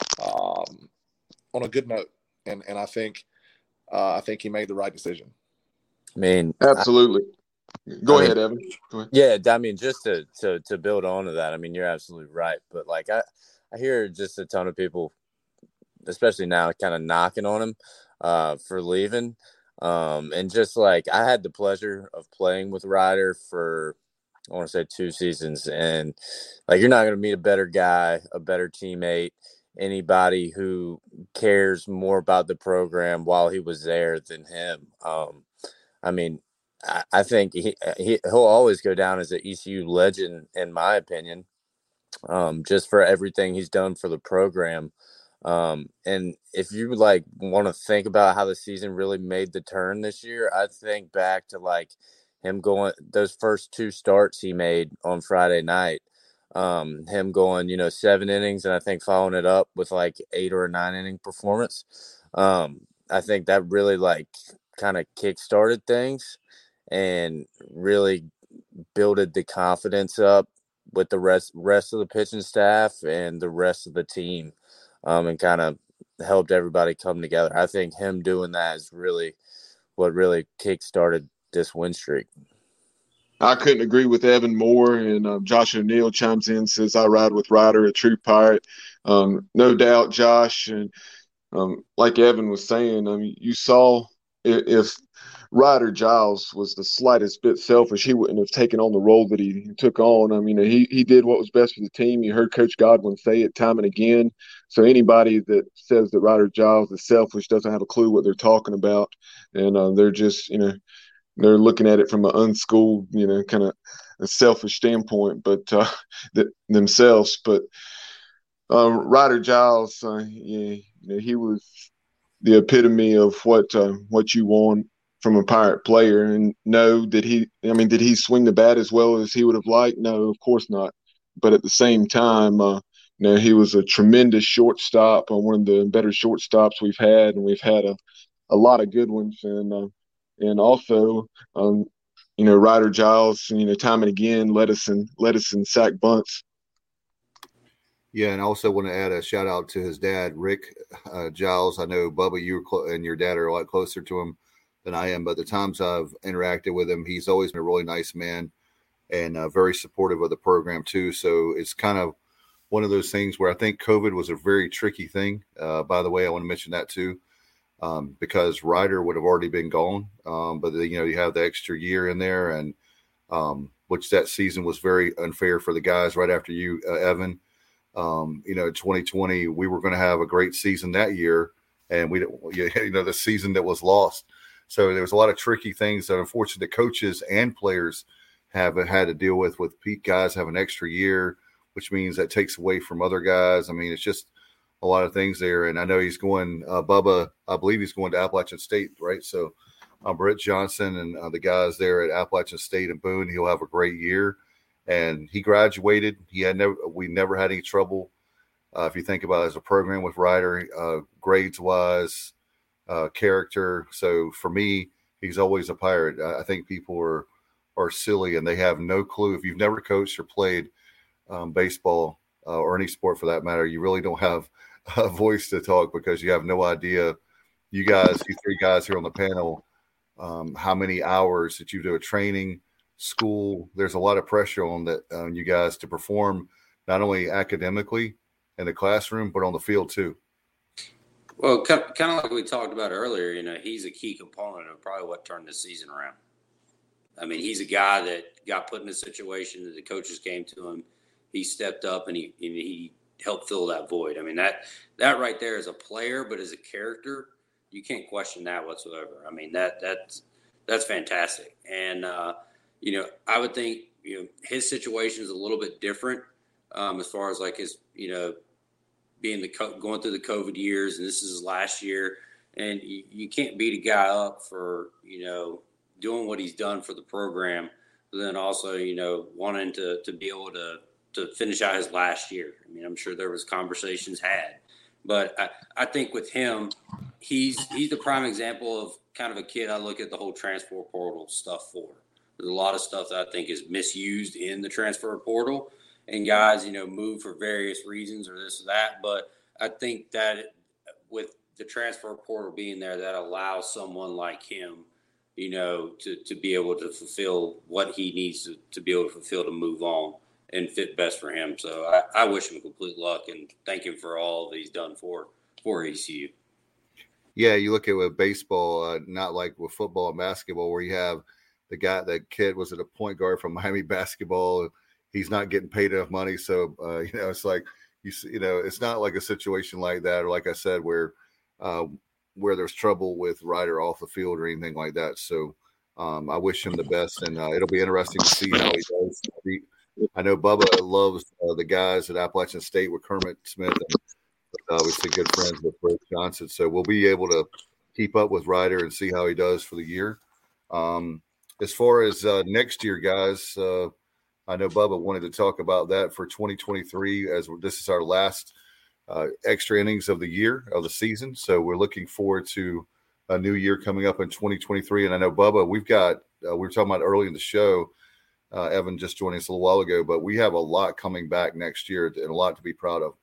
um, on a good note. And and I think. Uh, I think he made the right decision. I mean, absolutely. Go I ahead, mean, Evan. Go ahead. Yeah, I mean, just to, to to build on to that, I mean, you're absolutely right. But like, I I hear just a ton of people, especially now, kind of knocking on him uh, for leaving. Um, and just like, I had the pleasure of playing with Ryder for, I want to say two seasons, and like, you're not going to meet a better guy, a better teammate, anybody who cares more about the program while he was there than him. Um, I mean, I, I think he, he, he'll always go down as an E C U legend, in my opinion, um, just for everything he's done for the program. Um, and if you like want to think about how the season really made the turn this year, I think back to like him going those first two starts he made on Friday night. Um, him going, you know, seven innings, and I think following it up with like eight or a nine inning performance. Um, I think that really like kind of kick-started things and really builded the confidence up with the rest rest of the pitching staff and the rest of the team, um, and kind of helped everybody come together. I think him doing that is really what really kick-started this win streak. I couldn't agree with Evan more, and um, Josh O'Neill chimes in, says, I ride with Ryder, a true pirate. Um, no doubt, Josh. And um, like Evan was saying, I mean, you saw if, if Ryder Giles was the slightest bit selfish, he wouldn't have taken on the role that he took on. I mean, he, he did what was best for the team. You heard Coach Godwin say it time and again. So anybody that says that Ryder Giles is selfish doesn't have a clue what they're talking about. And uh, they're just, you know, they're looking at it from an unschooled, you know, kind of a selfish standpoint, but uh, th- themselves. But uh, Ryder Giles, uh, yeah, you know, he was the epitome of what uh, what you want from a Pirate player. And no, did he? I mean, did he swing the bat as well as he would have liked? No, of course not. But at the same time, uh, you know, he was a tremendous shortstop, uh, one of the better shortstops we've had, and we've had a, a lot of good ones. And uh, And also, um, you know, Ryder Giles, you know, time and again, led us in, led us in sack bunts. Yeah, and I also want to add a shout out to his dad, Rick uh, Giles. I know, Bubba, you cl- and your dad are a lot closer to him than I am, but the times I've interacted with him, he's always been a really nice man and uh, very supportive of the program too. So it's kind of one of those things where I think COVID was a very tricky thing. Uh, by the way, I want to mention that too. Um, because Ryder would have already been gone. Um, but, you know, you have the extra year in there, and um, which that season was very unfair for the guys right after you, uh, Evan. Um, you know, twenty twenty, we were going to have a great season that year, and we, you know, the season that was lost. So there was a lot of tricky things that unfortunately the coaches and players have had to deal with, with Pete guys have an extra year, which means that takes away from other guys. I mean, it's just a lot of things there. And I know he's going, uh, Bubba, I believe he's going to Appalachian State, right? So uh, Brett Johnson and uh, the guys there at Appalachian State and Boone. He'll have a great year. And he graduated. He had never, we never had any trouble. Uh, if you think about it as a program with Ryder, uh, grades wise, uh, character. So for me, he's always a pirate. I, I think people are, are silly and they have no clue. If you've never coached or played um, baseball uh, or any sport for that matter, you really don't have a voice to talk because you have no idea. You guys, you three guys here on the panel, um, how many hours that you do a training, school. There's a lot of pressure on that on you guys to perform not only academically in the classroom but on the field too. Well, kind of like we talked about earlier, you know, he's a key component of probably what turned this season around. I mean, he's a guy that got put in a situation that the coaches came to him. He stepped up and he and he helped fill that void. I mean, that that right there is a player, but as a character, you can't question that whatsoever. I mean, that that's that's fantastic. And uh, you know, I would think, you know, his situation is a little bit different um, as far as like his, you know, being the going through the COVID years, and this is his last year, and you, you can't beat a guy up for, you know, doing what he's done for the program, but then also, you know, wanting to to be able to to finish out his last year. I mean, I'm sure there was conversations had, but I, I think with him, he's he's the prime example of kind of a kid I look at the whole transfer portal stuff for. There's a lot of stuff that I think is misused in the transfer portal, and guys, you know, move for various reasons or this or that. But I think that with the transfer portal being there, that allows someone like him, you know, to, to be able to fulfill what he needs to, to be able to fulfill to move on and fit best for him. So I, I wish him complete luck and thank him for all that he's done for, for E C U. Yeah, you look at it with baseball, uh, not like with football and basketball where you have the guy, that kid was at a point guard from Miami basketball. He's not getting paid enough money. So, uh, you know, it's like, you you know, it's not like a situation like that. Or like I said, where, uh, where there's trouble with Ryder off the field or anything like that. So um, I wish him the best, and uh, it'll be interesting to see how he does. I know Bubba loves uh, the guys at Appalachian State with Kermit Smith, and obviously good friends with Brett Johnson. So we'll be able to keep up with Ryder and see how he does for the year. Um, as far as uh, next year, guys, uh, I know Bubba wanted to talk about that for twenty twenty-three, as this is our last uh, extra innings of the year, of the season. So we're looking forward to a new year coming up in twenty twenty-three. And I know, Bubba, we've got, uh, we were talking about early in the show, uh, Evan just joining us a little while ago, but we have a lot coming back next year and a lot to be proud of.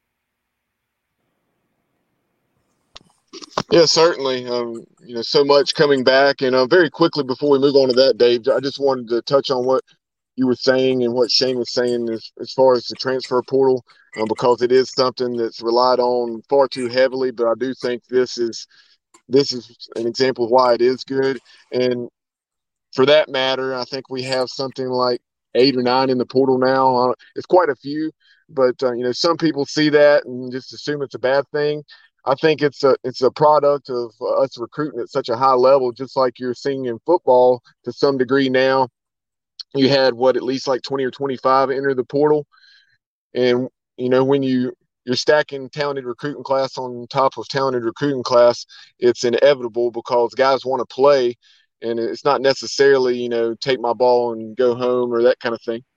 Yeah, certainly. Um, you know, so much coming back. And uh, very quickly before we move on to that, Dave, I just wanted to touch on what you were saying and what Shane was saying as, as far as the transfer portal, um, because it is something that's relied on far too heavily. But I do think this is this is an example of why it is good. And for that matter, I think we have something like eight or nine in the portal now. It's quite a few, but uh, you know, some people see that and just assume it's a bad thing. I think it's a it's a product of uh, us recruiting at such a high level, just like you're seeing in football to some degree now. You had what, at least like twenty or twenty-five enter the portal, and you know, when you you're stacking talented recruiting class on top of talented recruiting class, it's inevitable because guys want to play, and it's not necessarily, you know, take my ball and go home or that kind of thing.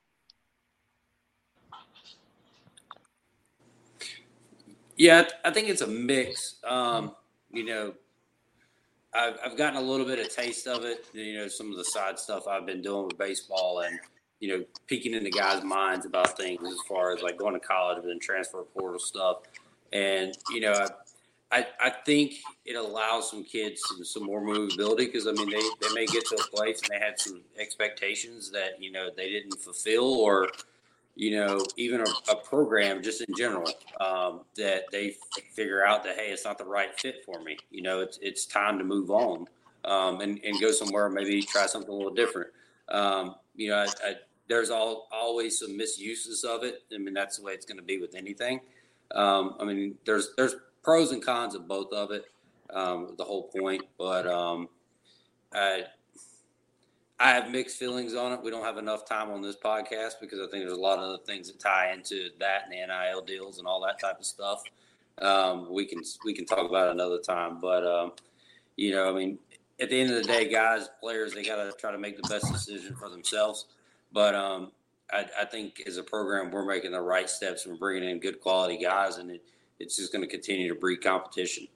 Yeah, I think it's a mix. Um, you know, I've, I've gotten a little bit of taste of it, you know, some of the side stuff I've been doing with baseball and, you know, peeking into guys' minds about things as far as like going to college and then transfer portal stuff. And, you know, I, I, I think it allows some kids some, some more movability because, I mean, they, they may get to a place and they had some expectations that, you know, they didn't fulfill, or, you know, even a, a program just in general um, that they f- figure out that, hey, it's not the right fit for me. You know, it's it's time to move on um, and, and go somewhere, maybe try something a little different. Um, you know, I, I, there's all, always some misuses of it. I mean, that's the way it's going to be with anything. Um, I mean, there's there's pros and cons of both of it, um, the whole point. But um, I I have mixed feelings on it. We don't have enough time on this podcast because I think there's a lot of other things that tie into that and the N I L deals and all that type of stuff. Um, we can we can talk about it another time. But, um, you know, I mean, at the end of the day, guys, players, they got to try to make the best decision for themselves. But um, I, I think as a program, we're making the right steps and bringing in good quality guys, and it, it's just going to continue to breed competition.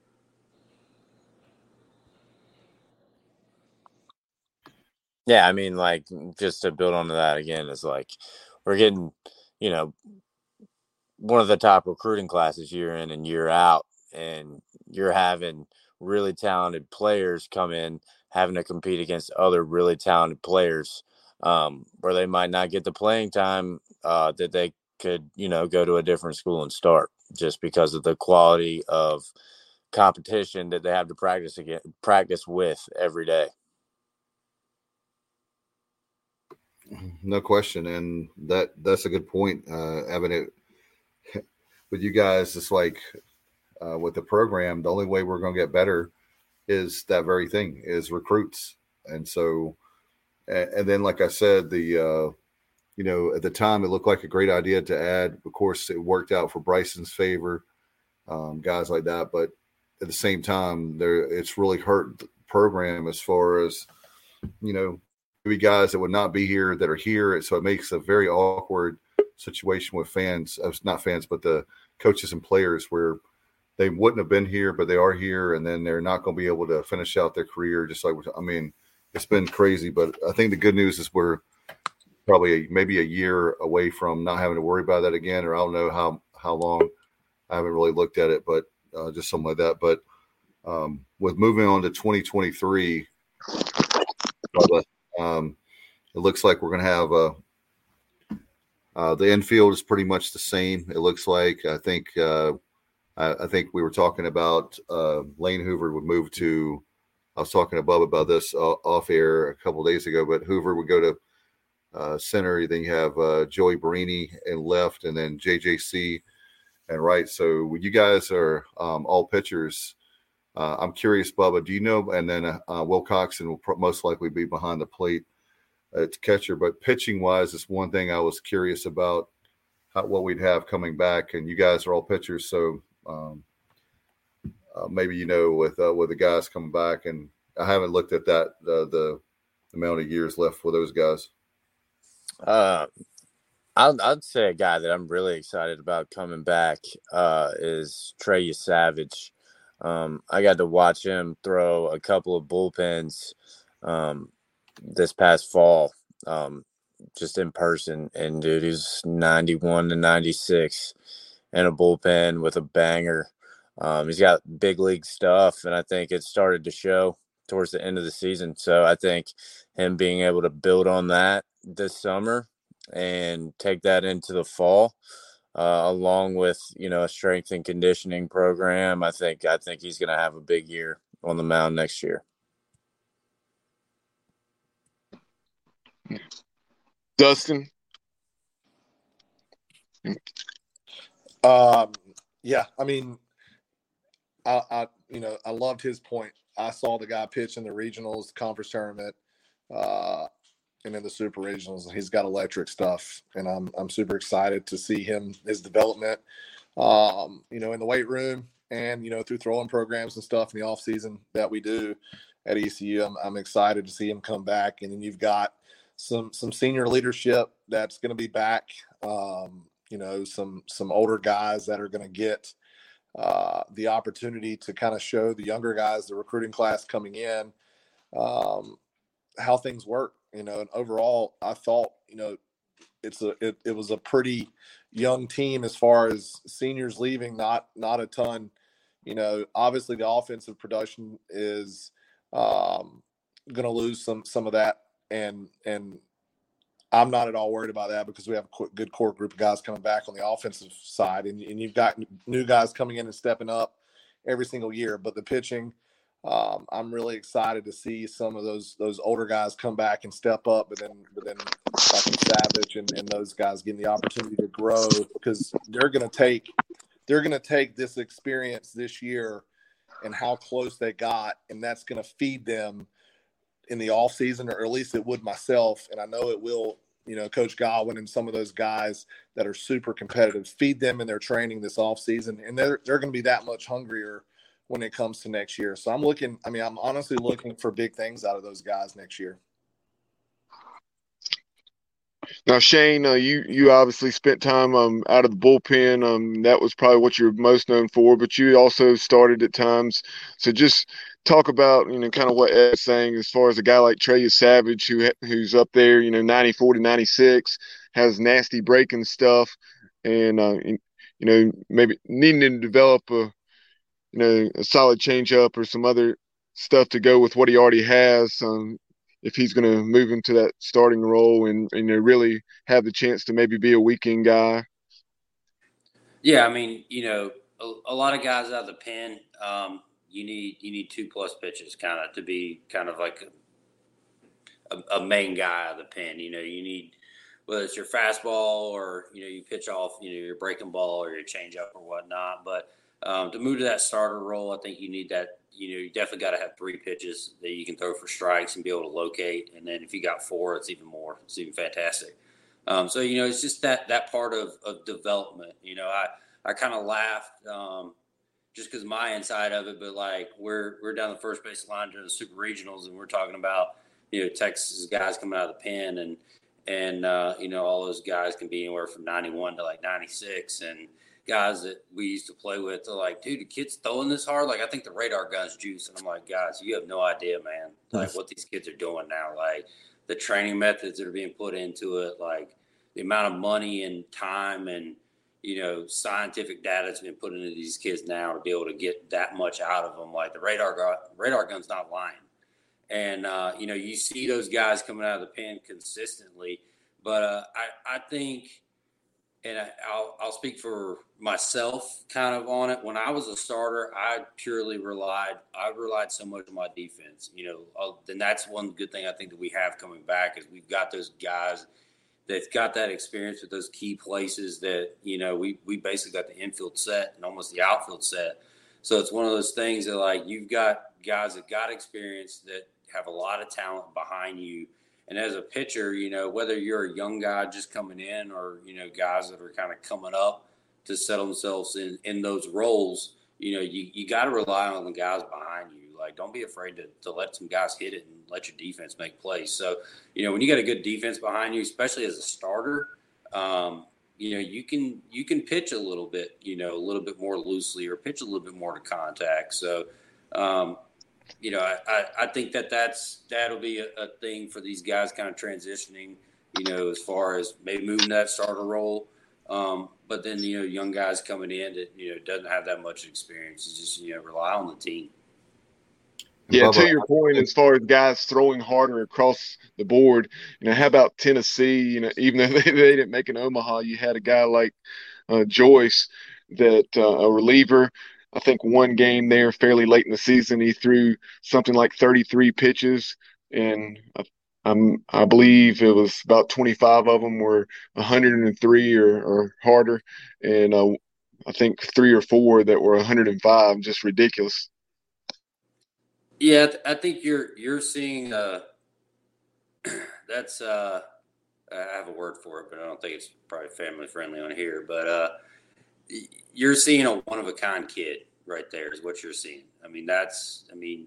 Yeah, I mean, like, just to build on that again, is like we're getting, you know, one of the top recruiting classes year in and year out, and you're having really talented players come in, having to compete against other really talented players, um, where they might not get the playing time uh, that they could, you know, go to a different school and start, just because of the quality of competition that they have to practice again, practice with every day. No question, and that that's a good point. Uh, Evan, it, with you guys, it's like uh, with the program, the only way we're going to get better is that very thing, is recruits. And so, and, and then, like I said, the uh, you know, at the time, it looked like a great idea to add. Of course, it worked out for Bryson's favor, um, guys like that. But at the same time, there it's really hurt the program as far as, you know, maybe guys that would not be here that are here. So it makes a very awkward situation with fans, uh, not fans, but the coaches and players, where they wouldn't have been here, but they are here, and then they're not going to be able to finish out their career. Just like, I mean, it's been crazy, but I think the good news is we're probably a, maybe a year away from not having to worry about that again, or I don't know how, how long. I haven't really looked at it, but uh, just something like that. But um, with moving on to twenty twenty-three, um, it looks like we're going to have a, uh, the infield is pretty much the same. It looks like, I think, uh, I, I think we were talking about uh, Lane Hoover would move to, I was talking to Bub about this uh, off air a couple of days ago, but Hoover would go to uh, center. Then you have uh, Joey Barini in left, and then J J C and right. So you guys are um, all pitchers. Uh, I'm curious, Bubba, do you know? And then uh, Will Coxon will pro- most likely be behind the plate at catcher. But pitching wise, it's one thing I was curious about, how, what we'd have coming back. And you guys are all pitchers, so um, uh, maybe you know with uh, with the guys coming back. And I haven't looked at that uh, the amount of years left for those guys. Uh, I'd, I'd say a guy that I'm really excited about coming back uh, is Trey Savage. Um, I got to watch him throw a couple of bullpens um, this past fall, um, just in person. And, dude, he's ninety-one to ninety-six in a bullpen with a banger. Um, he's got big league stuff, and I think it started to show towards the end of the season. So I think him being able to build on that this summer and take that into the fall, Uh, along with, you know, a strength and conditioning program, I think I think he's going to have a big year on the mound next year. Dustin? Um, yeah, I mean, I, I, you know, I loved his point. I saw the guy pitch in the regionals, conference tournament, uh, and in the super regionals. He's got electric stuff, and I'm I'm super excited to see him, his development, um, you know, in the weight room and, you know, through throwing programs and stuff in the off season that we do at E C U. I'm, I'm excited to see him come back. And then you've got some some senior leadership that's going to be back. Um, you know, some some older guys that are going to get uh, the opportunity to kind of show the younger guys, the recruiting class coming in, um, how things work. You know, and overall, I thought, you know, it's a it, it was a pretty young team as far as seniors leaving, not not a ton. You know, obviously the offensive production is um, going to lose some some of that, and and I'm not at all worried about that because we have a good core group of guys coming back on the offensive side, and, and you've got new guys coming in and stepping up every single year. But the pitching, um, I'm really excited to see some of those those older guys come back and step up, but then but then like Savage and, and those guys getting the opportunity to grow, because they're going to take they're going to take this experience this year and how close they got, and that's going to feed them in the off season, or at least it would myself. And I know it will, you know, Coach Godwin and some of those guys that are super competitive, feed them in their training this off season. And they're, they're going to be that much hungrier when it comes to next year. So I'm looking, I mean, I'm honestly looking for big things out of those guys next year. Now, Shane, uh, you you obviously spent time um, out of the bullpen. Um, that was probably what you're most known for, but you also started at times. So just talk about, you know, kind of what Ed's saying as far as a guy like Trey Savage, who who's up there, you know, ninety-four to ninety-six, has nasty breaking stuff, and, uh, you know, maybe needing to develop a, you know, a solid changeup or some other stuff to go with what he already has. Um, if he's going to move into that starting role and, and you know, really have the chance to maybe be a weekend guy. Yeah, I mean, you know, a, a lot of guys out of the pen, um, you need you need two plus pitches kind of to be kind of like a, a, a main guy out of the pen. You know, you need whether it's your fastball or you know you pitch off you know your breaking ball or your changeup or whatnot. But um, to move to that starter role, I think you need that. You know, you definitely got to have three pitches that you can throw for strikes and be able to locate. And then if you got four, it's even more. It's even fantastic. Um, so, you know, it's just that that part of, of development. You know, I, I kind of laughed um, just because my inside of it. But, like, we're we're down the first base line during the Super Regionals, and we're talking about, you know, Texas guys coming out of the pen. And, and uh, you know, all those guys can be anywhere from ninety-one to, like, ninety-six. And guys that we used to play with are like, dude, the kid's throwing this hard. Like, I think the radar gun's juice. And I'm like, guys, you have no idea, man, like what these kids are doing now. Like the training methods that are being put into it, like the amount of money and time and, you know, scientific data that's been put into these kids now to be able to get that much out of them. Like the radar gun, radar gun's not lying. And, uh, you know, you see those guys coming out of the pen consistently. But uh, I, I think, and I, I'll, I'll speak for myself kind of on it. When I was a starter, I purely relied, I relied so much on my defense, you know, and that's one good thing I think that we have coming back is we've got those guys that's got that experience with those key places that, you know, we, we basically got the infield set and almost the outfield set. So it's one of those things that like, you've got guys that got experience that have a lot of talent behind you. And as a pitcher, you know, whether you're a young guy just coming in or, you know, guys that are kind of coming up to settle themselves in, in those roles, you know, you, you got to rely on the guys behind you. Like, don't be afraid to, to let some guys hit it and let your defense make plays. So, you know, when you got a good defense behind you, especially as a starter, um, you know, you can you can pitch a little bit, you know, a little bit more loosely or pitch a little bit more to contact. So, um, you know, I, I think that that's, that'll be a, a thing for these guys kind of transitioning, you know, as far as maybe moving that starter role. Um, but then, you know, young guys coming in that, you know, doesn't have that much experience. It's just, you know, rely on the team. Yeah, Bubba, to your point, as far as guys throwing harder across the board, you know, how about Tennessee? You know, even though they, they didn't make an Omaha, you had a guy like uh, Joyce that uh, a reliever. I think one game there fairly late in the season, he threw something like thirty-three pitches, and I, I'm, I believe it was about twenty-five of them were one hundred three or, or harder, and uh, I think three or four that were one hundred five, just ridiculous. Yeah, I think you're you're seeing uh, that's uh, I have a word for it, but I don't think it's probably family friendly on here, but uh, you're seeing a one-of-a-kind kid right there is what you're seeing. I mean, that's – I mean,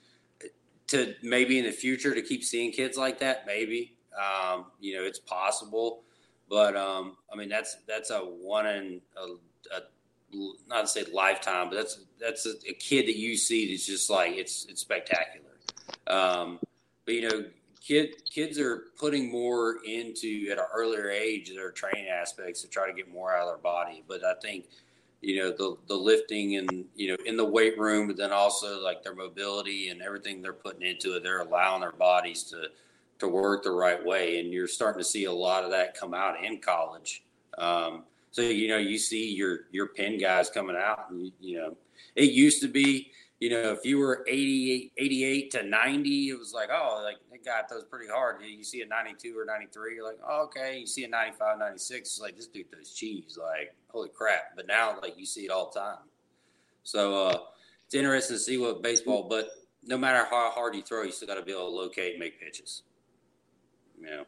to maybe in the future to keep seeing kids like that, maybe. Um, you know, it's possible. But, um, I mean, that's that's a one in a, a – not to say lifetime, but that's that's a, a kid that you see that's just like it's it's spectacular. Um, but, you know, kid, kids are putting more into at an earlier age their training aspects to try to get more out of their body. But I think, you know, the the lifting and, you know, in the weight room, but then also like their mobility and everything they're putting into it, they're allowing their bodies to to work the right way. And you're starting to see a lot of that come out in college. Um, so, you know, you see your your pen guys coming out and, you know, it used to be, you know, if you were eighty, eighty-eight to ninety, it was like, oh, like that guy throws pretty hard. You see a ninety-two or ninety-three, you're like, oh, okay. You see a ninety-five, ninety-six, it's like, this dude throws cheese. Like, holy crap. But now, like, you see it all the time. So uh, it's interesting to see what baseball, but no matter how hard you throw, you still got to be able to locate and make pitches. You know?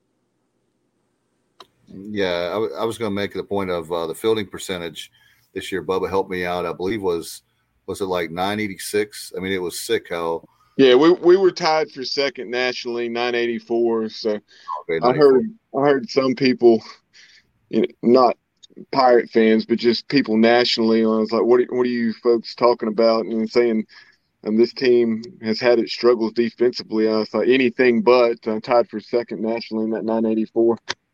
Yeah, I, w- I was going to make the point of uh, the fielding percentage this year. Bubba helped me out. I believe was was it like nine eighty-six? I mean, it was sick how. Yeah, we we were tied for second nationally, nine eighty-four. So Okay, I heard I heard some people, you know, not Pirate fans, but just people nationally. I was like, "What? Are, what are you folks talking about?" And saying, "And this team has had its struggles defensively." I thought anything but uh, tied for second nationally in that nine eighty-four.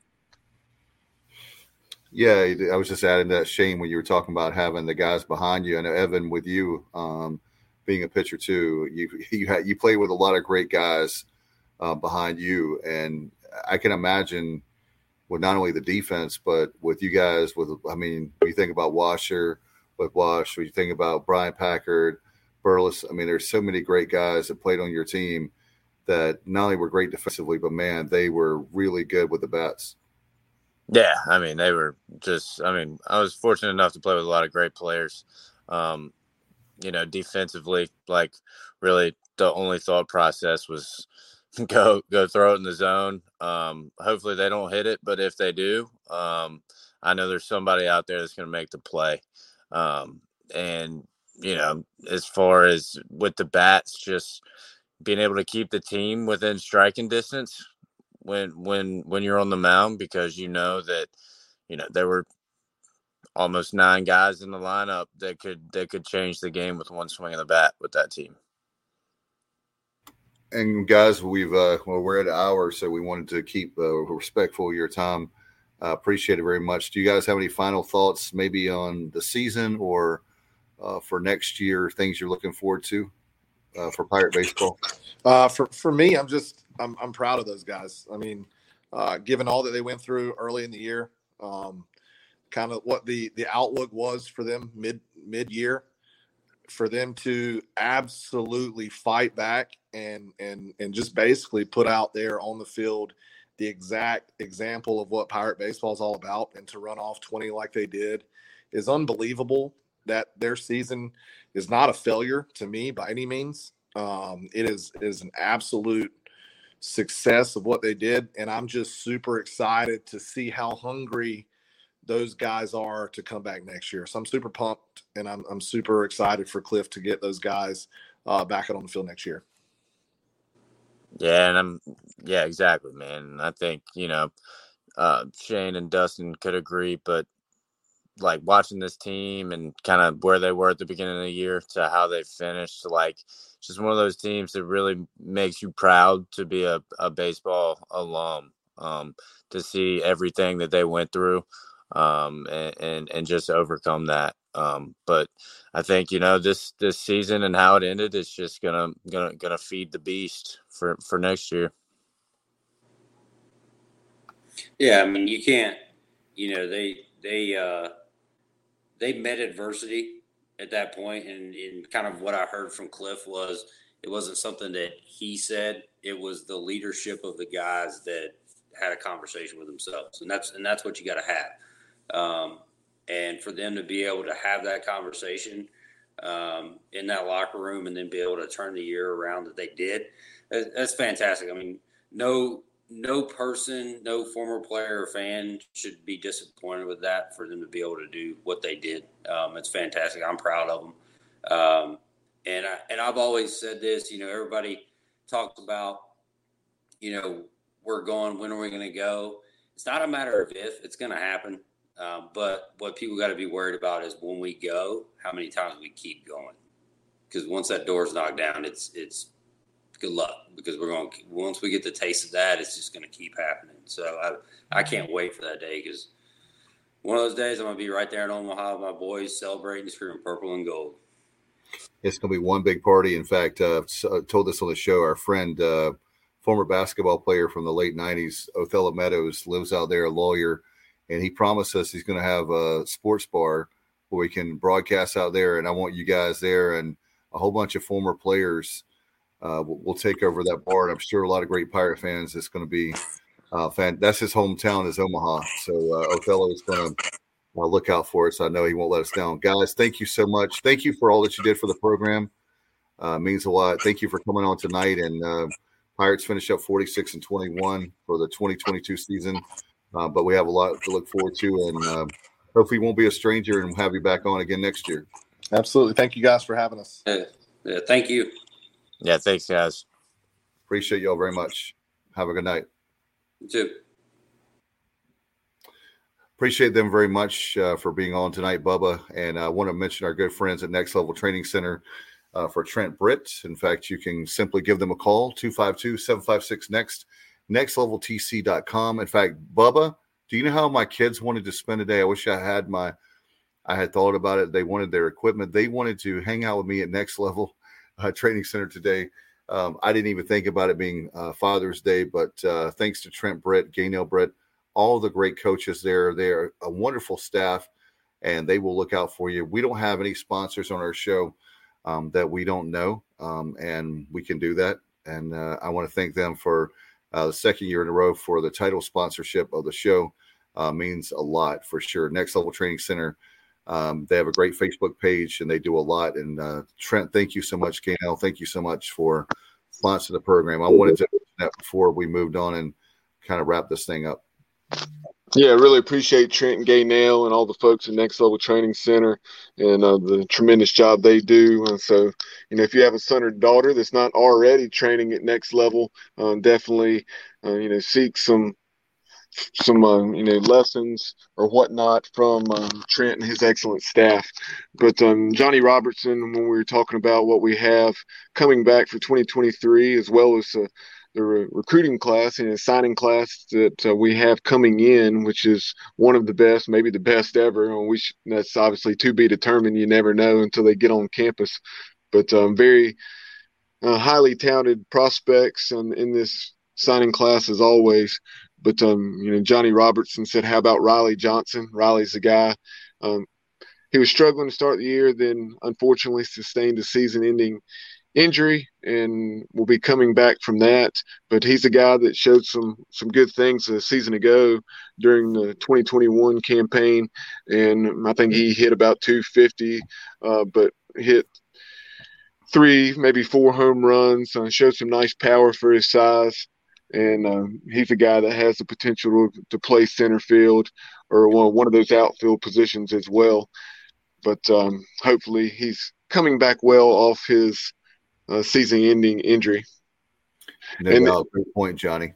Yeah, I was just adding that, Shane, when you were talking about having the guys behind you. I know, Evan, with you um, being a pitcher too, you you had, you play with a lot of great guys uh, behind you, and I can imagine with not only the defense, but with you guys, with, I mean, when you think about Washer, with Wash, when you think about Brian Packard, Burles, I mean, there's so many great guys that played on your team that not only were great defensively, but, man, they were really good with the bats. Yeah, I mean, they were just, I mean, I was fortunate enough to play with a lot of great players. Um, you know, defensively, like, really the only thought process was go go throw it in the zone. Um, hopefully they don't hit it, but if they do, um, I know there's somebody out there that's going to make the play. Um, and, you know, as far as with the bats, just being able to keep the team within striking distance when when when you're on the mound, because you know that, you know, there were almost nine guys in the lineup that could that could change the game with one swing of the bat with that team. And guys, we've uh, well, we're at an hour, so we wanted to keep uh, respectful of your time. Uh, appreciate it very much. Do you guys have any final thoughts, maybe on the season or uh, for next year? Things you're looking forward to uh, for Pirate baseball? Uh, for for me, I'm just I'm I'm proud of those guys. I mean, uh, given all that they went through early in the year, um, kind of what the the outlook was for them mid mid year. For them to absolutely fight back and and and just basically put out there on the field the exact example of what Pirate baseball is all about, and to run off twenty like they did is unbelievable. That their season is not a failure to me by any means. Um, it is is an absolute success of what they did, and I'm just super excited to see how hungry those guys are to come back next year. So I'm super pumped, and I'm I'm super excited for Cliff to get those guys uh, back out on the field next year. Yeah, and I'm yeah, exactly, man. I think, you know, uh, Shane and Dustin could agree, but like watching this team and kind of where they were at the beginning of the year to how they finished, like just one of those teams that really makes you proud to be a, a baseball alum, um, to see everything that they went through. Um, and, and, and just overcome that. Um, but I think, you know, this, this season and how it ended is just gonna, gonna, gonna feed the beast for, for next year. Yeah. I mean, you can't, you know, they, they, uh, they met adversity at that point, and, and kind of what I heard from Cliff was, it wasn't something that he said, it was the leadership of the guys that had a conversation with themselves. And that's, and that's what you got to have. Um, and for them to be able to have that conversation um, in that locker room and then be able to turn the year around that they did, that's fantastic. I mean, no no person, no former player or fan should be disappointed with that, for them to be able to do what they did. Um, it's fantastic. I'm proud of them. Um, and, I, and I've always said this, you know, everybody talks about, you know, we're going, when are we going to go? It's not a matter of if, it's going to happen. Um, but what people got to be worried about is when we go, how many times we keep going. Because once that door's knocked down, it's it's good luck. Because we're going, once we get the taste of that, it's just going to keep happening. So I I can't wait for that day, because one of those days I'm going to be right there in Omaha with my boys celebrating, screaming purple and gold. It's going to be one big party. In fact, uh, I told this on the show, our friend, uh, former basketball player from the late nineties, Othello Meadows, lives out there, a lawyer. And he promised us he's going to have a sports bar where we can broadcast out there. And I want you guys there, and a whole bunch of former players uh, will we'll take over that bar. And I'm sure a lot of great Pirate fans. It's going to be uh, fan. That's his hometown, is Omaha. So uh, Othello is going to uh, look out for us. I know he won't let us down. Guys, thank you so much. Thank you for all that you did for the program. Uh, means a lot. Thank you for coming on tonight. And uh, Pirates finish up forty-six and twenty-one for the twenty twenty-two season. Uh, but we have a lot to look forward to, and uh, hopefully you won't be a stranger, and we'll have you back on again next year. Absolutely. Thank you guys for having us. Uh, uh, thank you. Yeah, thanks, guys. Appreciate y'all very much. Have a good night. You too. Appreciate them very much uh, for being on tonight, Bubba. And I want to mention our good friends at Next Level Training Center uh, for Trent Britt. In fact, you can simply give them a call, two five two, seven five six, next, next level t c dot com. In fact, Bubba, do you know how my kids wanted to spend a day? I wish I had my, I had thought about it. They wanted their equipment. They wanted to hang out with me at Next Level uh, Training Center today. Um, I didn't even think about it being uh, Father's Day, but uh, thanks to Trent Britt, Gaynell Britt, all the great coaches there. They're a wonderful staff, and they will look out for you. We don't have any sponsors on our show um, that we don't know, um, and we can do that. And uh, I want to thank them for uh, the second year in a row for the title sponsorship of the show. Uh, means a lot for sure. Next Level Training Center. Um, they have a great Facebook page, and they do a lot. And uh, Trent, thank you so much. Gaynell, thank you so much for sponsoring the program. I wanted to mention that before we moved on and kind of wrap this thing up. Yeah, I really appreciate Trent and Gaynell and all the folks at Next Level Training Center and uh, the tremendous job they do. And so, you know, if you have a son or daughter that's not already training at Next Level, um, definitely, uh, you know, seek some some uh, you know lessons or whatnot from um, Trent and his excellent staff. But um, Johnny Robertson, when we were talking about what we have coming back for twenty twenty-three, as well as uh, the re- recruiting class and the signing class that uh, we have coming in, which is one of the best, maybe the best ever. And we sh- that's obviously to be determined. You never know until they get on campus. But um, very uh, highly talented prospects um, in this signing class as always. But, um, you know, Johnny Robertson said, how about Riley Johnson? Riley's the guy. Um, he was struggling to start the year, then unfortunately sustained a season-ending injury and will be coming back from that. But he's a guy that showed some some good things a season ago during the twenty twenty-one campaign. And I think he hit about two fifty, uh, but hit three, maybe four home runs, uh, showed some nice power for his size. And um, he's a guy that has the potential to, to play center field or one, one of those outfield positions as well. But um, hopefully he's coming back well off his uh, season-ending injury. No and, doubt. Great point, Johnny.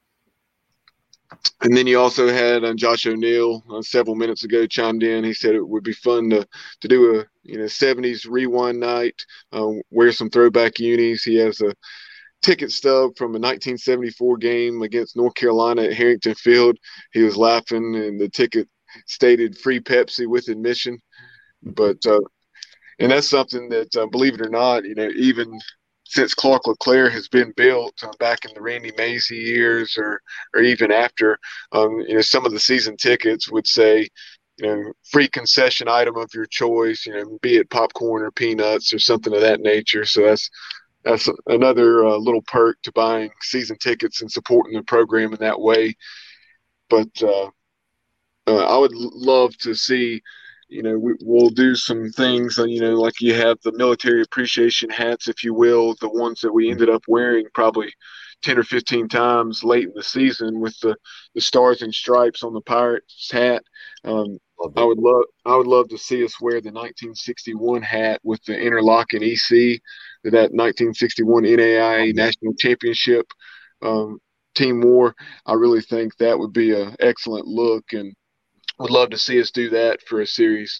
And then you also had uh, Josh O'Neill uh, several minutes ago chimed in. He said it would be fun to to do a you know seventies rewind night, uh, wear some throwback unis. He has a ticket stub from a nineteen seventy-four game against North Carolina at Harrington Field. He was laughing, and the ticket stated free Pepsi with admission. But uh, and that's something that, uh, believe it or not, you know, even since Clark LeClaire has been built uh, back in the Randy Mazie years, or or even after, um, you know, some of the season tickets would say, you know, free concession item of your choice, you know, be it popcorn or peanuts or something of that nature. So that's That's another uh, little perk to buying season tickets and supporting the program in that way. But uh, uh, I would love to see, you know, we, we'll do some things, uh, you know, like you have the military appreciation hats, if you will, the ones that we ended up wearing probably ten or fifteen times late in the season with the, the stars and stripes on the Pirates hat. Um, I would love I would love to see us wear the nineteen sixty-one hat with the interlocking E C, that nineteen sixty-one N A I A National Championship um, team war. I really think that would be an excellent look, and would love to see us do that for a series.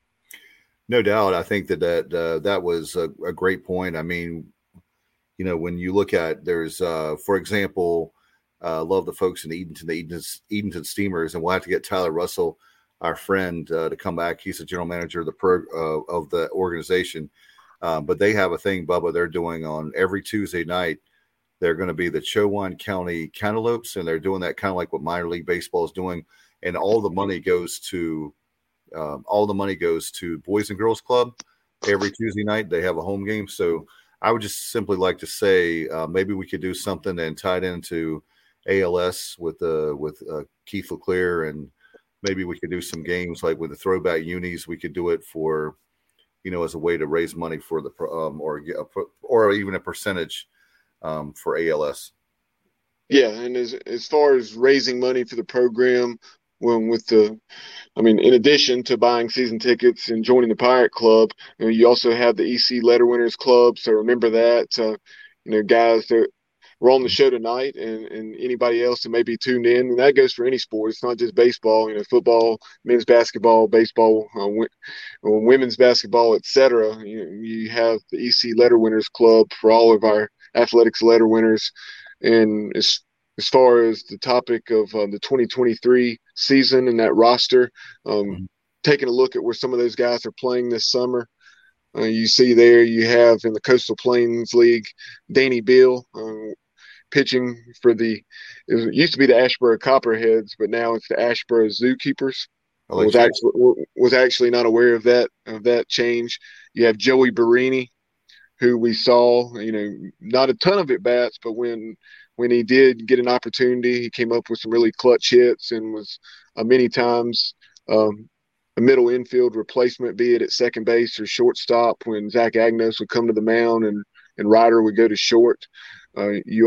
No doubt. I think that that, uh, that was a, a great point. I mean, you know, when you look at there's, uh, for example, uh, love the folks in Edenton, the Edenton, Edenton Steamers, and we'll have to get Tyler Russell, our friend, uh, to come back. He's the general manager of the pro, uh, of the organization. Um, but they have a thing, Bubba, they're doing on every Tuesday night. They're going to be the Chowan County Cantaloupes, and they're doing that kind of like what minor league baseball is doing. And all the money goes to um, all the money goes to Boys and Girls Club. Every Tuesday night they have a home game. So I would just simply like to say uh, maybe we could do something and tie it into A L S with uh, with uh, Keith LeClaire, and maybe we could do some games like with the throwback unis. We could do it for, you know, as a way to raise money for the um, or or even a percentage um, for A L S. Yeah, and as as far as raising money for the program, well, with the, I mean, in addition to buying season tickets and joining the Pirate Club, you know, you also have the E C Letter Winners Club. So remember that, uh, you know, guys that were on the show tonight, and, and anybody else that may be tuned in, and that goes for any sport. It's not just baseball, you know, football, men's basketball, baseball, uh, w- women's basketball, et cetera. You, you have the E C Letter Winners Club for all of our athletics letter winners. And as, as far as the topic of uh, the twenty twenty-three season and that roster, um, mm-hmm. taking a look at where some of those guys are playing this summer, uh, you see there you have in the Coastal Plains League, Danny Beal, uh, pitching for the, it used to be the Ashboro Copperheads, but now it's the Ashboro Zookeepers. I like was that. actually was actually not aware of that of that change. You have Joey Barini, who we saw, you know, not a ton of at bats, but when when he did get an opportunity, he came up with some really clutch hits and was uh, many times um, a middle infield replacement, be it at second base or shortstop when Zach Agnos would come to the mound and and Ryder would go to short. Uh, you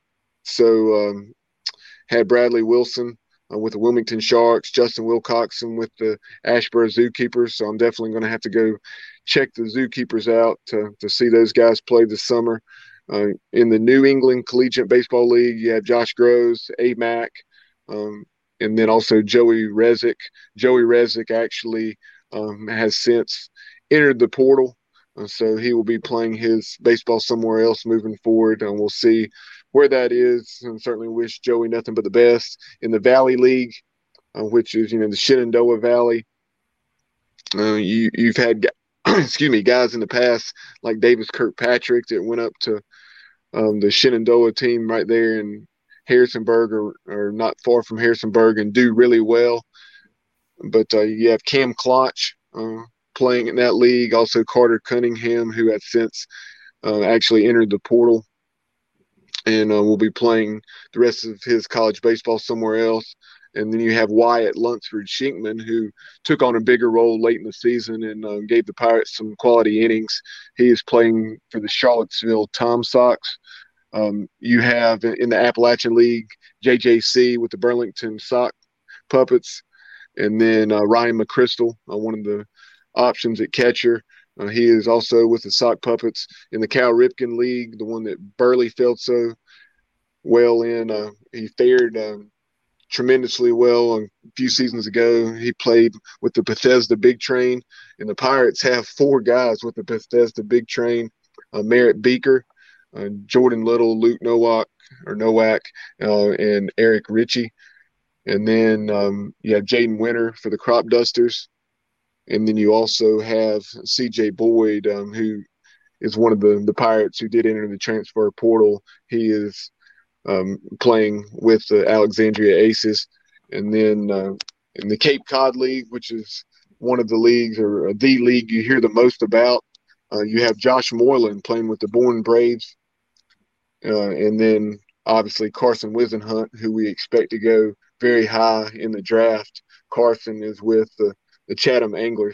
also um, had Bradley Wilson uh, with the Wilmington Sharks, Justin Wilcoxon with the Ashboro Zookeepers. So I'm definitely going to have to go check the Zookeepers out to, to see those guys play this summer. Uh, in the New England Collegiate Baseball League, you have Josh Groves, A. Mac, um, and then also Joey Rezick. Joey Rezick actually um, has since entered the portal. Uh, so he will be playing his baseball somewhere else moving forward, and we'll see where that is. And certainly wish Joey nothing but the best. In the Valley League, uh, which is, you know, the Shenandoah Valley, uh, you, you've had, excuse me, guys in the past like Davis Kirkpatrick that went up to um, the Shenandoah team right there in Harrisonburg or, or not far from Harrisonburg and do really well. But uh, you have Cam Klotch, uh, playing in that league. Also Carter Cunningham, who has since uh, actually entered the portal and uh, will be playing the rest of his college baseball somewhere else. And then you have Wyatt Lunsford Shinkman, who took on a bigger role late in the season and uh, gave the Pirates some quality innings. He is playing for the Charlottesville Tom Sox. Um, you have in the Appalachian League, J J C with the Burlington Sock Puppets. And then uh, Ryan McChrystal, uh, one of the options at catcher. Uh, he is also with the Sock Puppets in the Cal Ripken League, the one that Burley felt so well in. Uh, he fared um, tremendously well a few seasons ago. He played with the Bethesda Big Train, and the Pirates have four guys with the Bethesda Big Train: uh, Merritt Beaker, uh, Jordan Little, Luke Nowak or Nowak, uh, and Eric Ritchie. And then um, you have Jaden Winter for the Crop Dusters. And then you also have C J Boyd, um, who is one of the, the Pirates who did enter the transfer portal. He is um, playing with the Alexandria Aces. And then uh, in the Cape Cod League, which is one of the leagues or the league you hear the most about, uh, you have Josh Moreland playing with the Bourne Braves. Uh, and then obviously Carson Wisenhunt, who we expect to go very high in the draft. Carson is with the, the Chatham Anglers.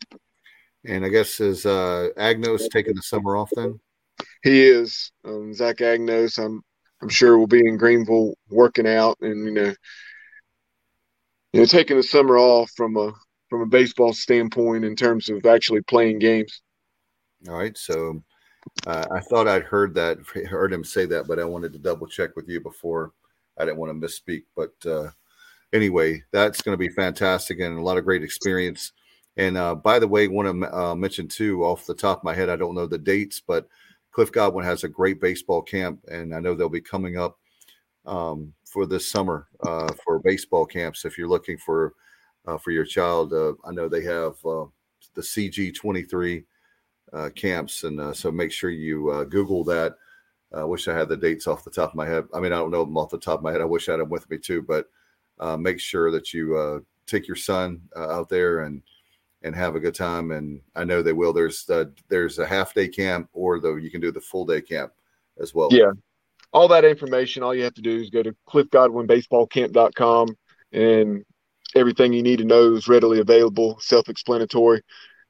And I guess is uh, Agnos taking the summer off then? He is. Um, Zach Agnos, I'm I'm sure will be in Greenville working out and you know, you know, taking the summer off from a from a baseball standpoint in terms of actually playing games. All right, so uh, I thought I'd heard that, heard him say that, but I wanted to double check with you before. I didn't want to misspeak, but uh, anyway, that's going to be fantastic and a lot of great experience. And uh, by the way, want to uh, mention too, off the top of my head, I don't know the dates, but Cliff Godwin has a great baseball camp, and I know they'll be coming up um, for this summer uh, for baseball camps. If you're looking for uh, for your child, uh, I know they have uh, the C G twenty-three uh, camps, and uh, so make sure you uh, Google that. I uh, wish I had the dates off the top of my head. I mean, I don't know them off the top of my head. I wish I had them with me too, but uh, make sure that you uh, take your son uh, out there and and have a good time. And I know they will. There's uh, there's a half day camp, or though you can do the full day camp as well. Yeah, all that information. All you have to do is go to cliff godwin baseball camp dot com, and everything you need to know is readily available, self-explanatory.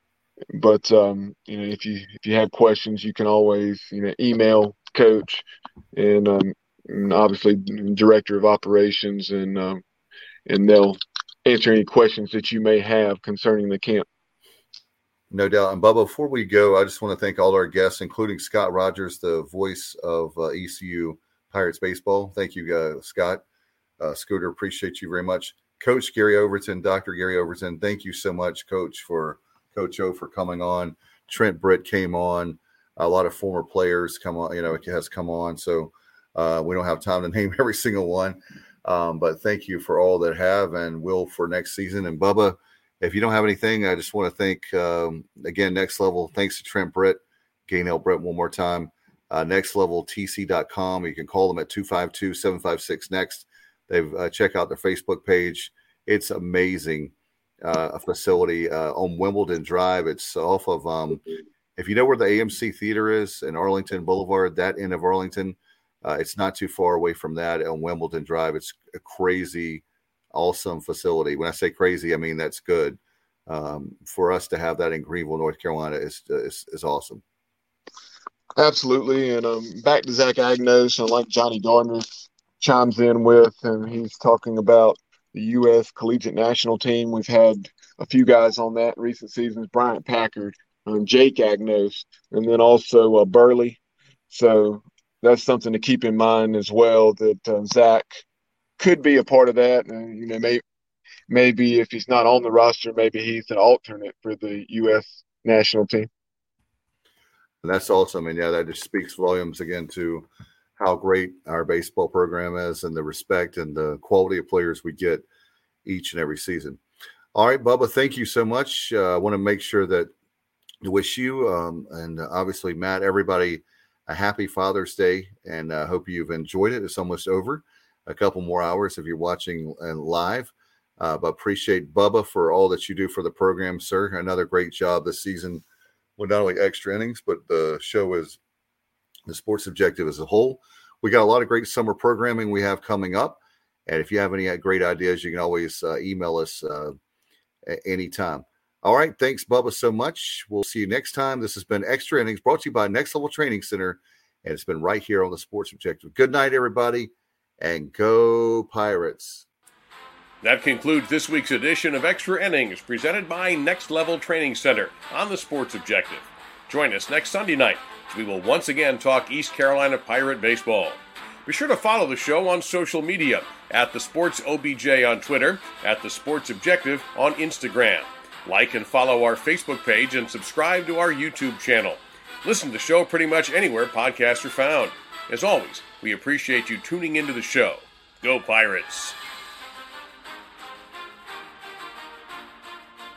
But um, you know, if you if you have questions, you can always you know email Coach and, um, and obviously Director of Operations, and um, and they'll answer any questions that you may have concerning the camp. No doubt. And Bubba, before we go, I just want to thank all our guests, including Scott Rogers, the voice of uh, E C U Pirates baseball. Thank you, uh, Scott. Uh, Scooter, appreciate you very much. Coach Gary Overton, Doctor Gary Overton, thank you so much, Coach, for Coach O for coming on. Trent Britt came on. A lot of former players come on, you know, it has come on. So uh, we don't have time to name every single one. Um, but thank you for all that have and will for next season. And Bubba, if you don't have anything, I just want to thank, um, again, Next Level. Thanks to Trent Britt, Gainell Britt one more time. Uh, next level T C dot com. You can call them at two five two, seven five six, next. They've uh, check out their Facebook page. It's amazing. Uh, a facility uh, on Wimbledon Drive. It's off of, um, if you know where the A M C Theater is in Arlington Boulevard, that end of Arlington, uh, it's not too far away from that on Wimbledon Drive. It's a crazy, awesome facility. When I say crazy, I mean that's good. Um, for us to have that in Greenville, North Carolina is is, is awesome. Absolutely. And um, back to Zach Agnos, and like Johnny Gardner chimes in with, and he's talking about the U S Collegiate National Team. We've had a few guys on that in recent seasons, Bryant Packard, um, Jake Agnos, and then also uh, Burley. So that's something to keep in mind as well, that uh, Zach could be a part of that. And, you know, maybe, maybe if he's not on the roster, maybe he's an alternate for the U S national team. And that's awesome. And, yeah, that just speaks volumes again to how great our baseball program is and the respect and the quality of players we get each and every season. All right, Bubba, thank you so much. Uh, I want to make sure that to wish you um, and uh, obviously Matt, everybody, a happy Father's Day, and I uh, hope you've enjoyed it. It's almost over. A couple more hours if you're watching uh, live. Uh, but appreciate Bubba for all that you do for the program, sir. Another great job this season with not only extra innings, but the show is the Sports Objective as a whole. We got a lot of great summer programming we have coming up. And if you have any great ideas, you can always uh, email us uh, anytime. All right. Thanks, Bubba, so much. We'll see you next time. This has been Extra Innings, brought to you by Next Level Training Center. And it's been right here on the Sports Objective. Good night, everybody, and go Pirates. That concludes this week's edition of Extra Innings, presented by Next Level Training Center on the Sports Objective. Join us next Sunday night as we will once again talk East Carolina Pirate baseball. Be sure to follow the show on social media at the Sports O B J on Twitter, at the Sports Objective on Instagram. Like and follow our Facebook page and subscribe to our YouTube channel. Listen to the show pretty much anywhere podcasts are found. As always, we appreciate you tuning into the show. Go Pirates!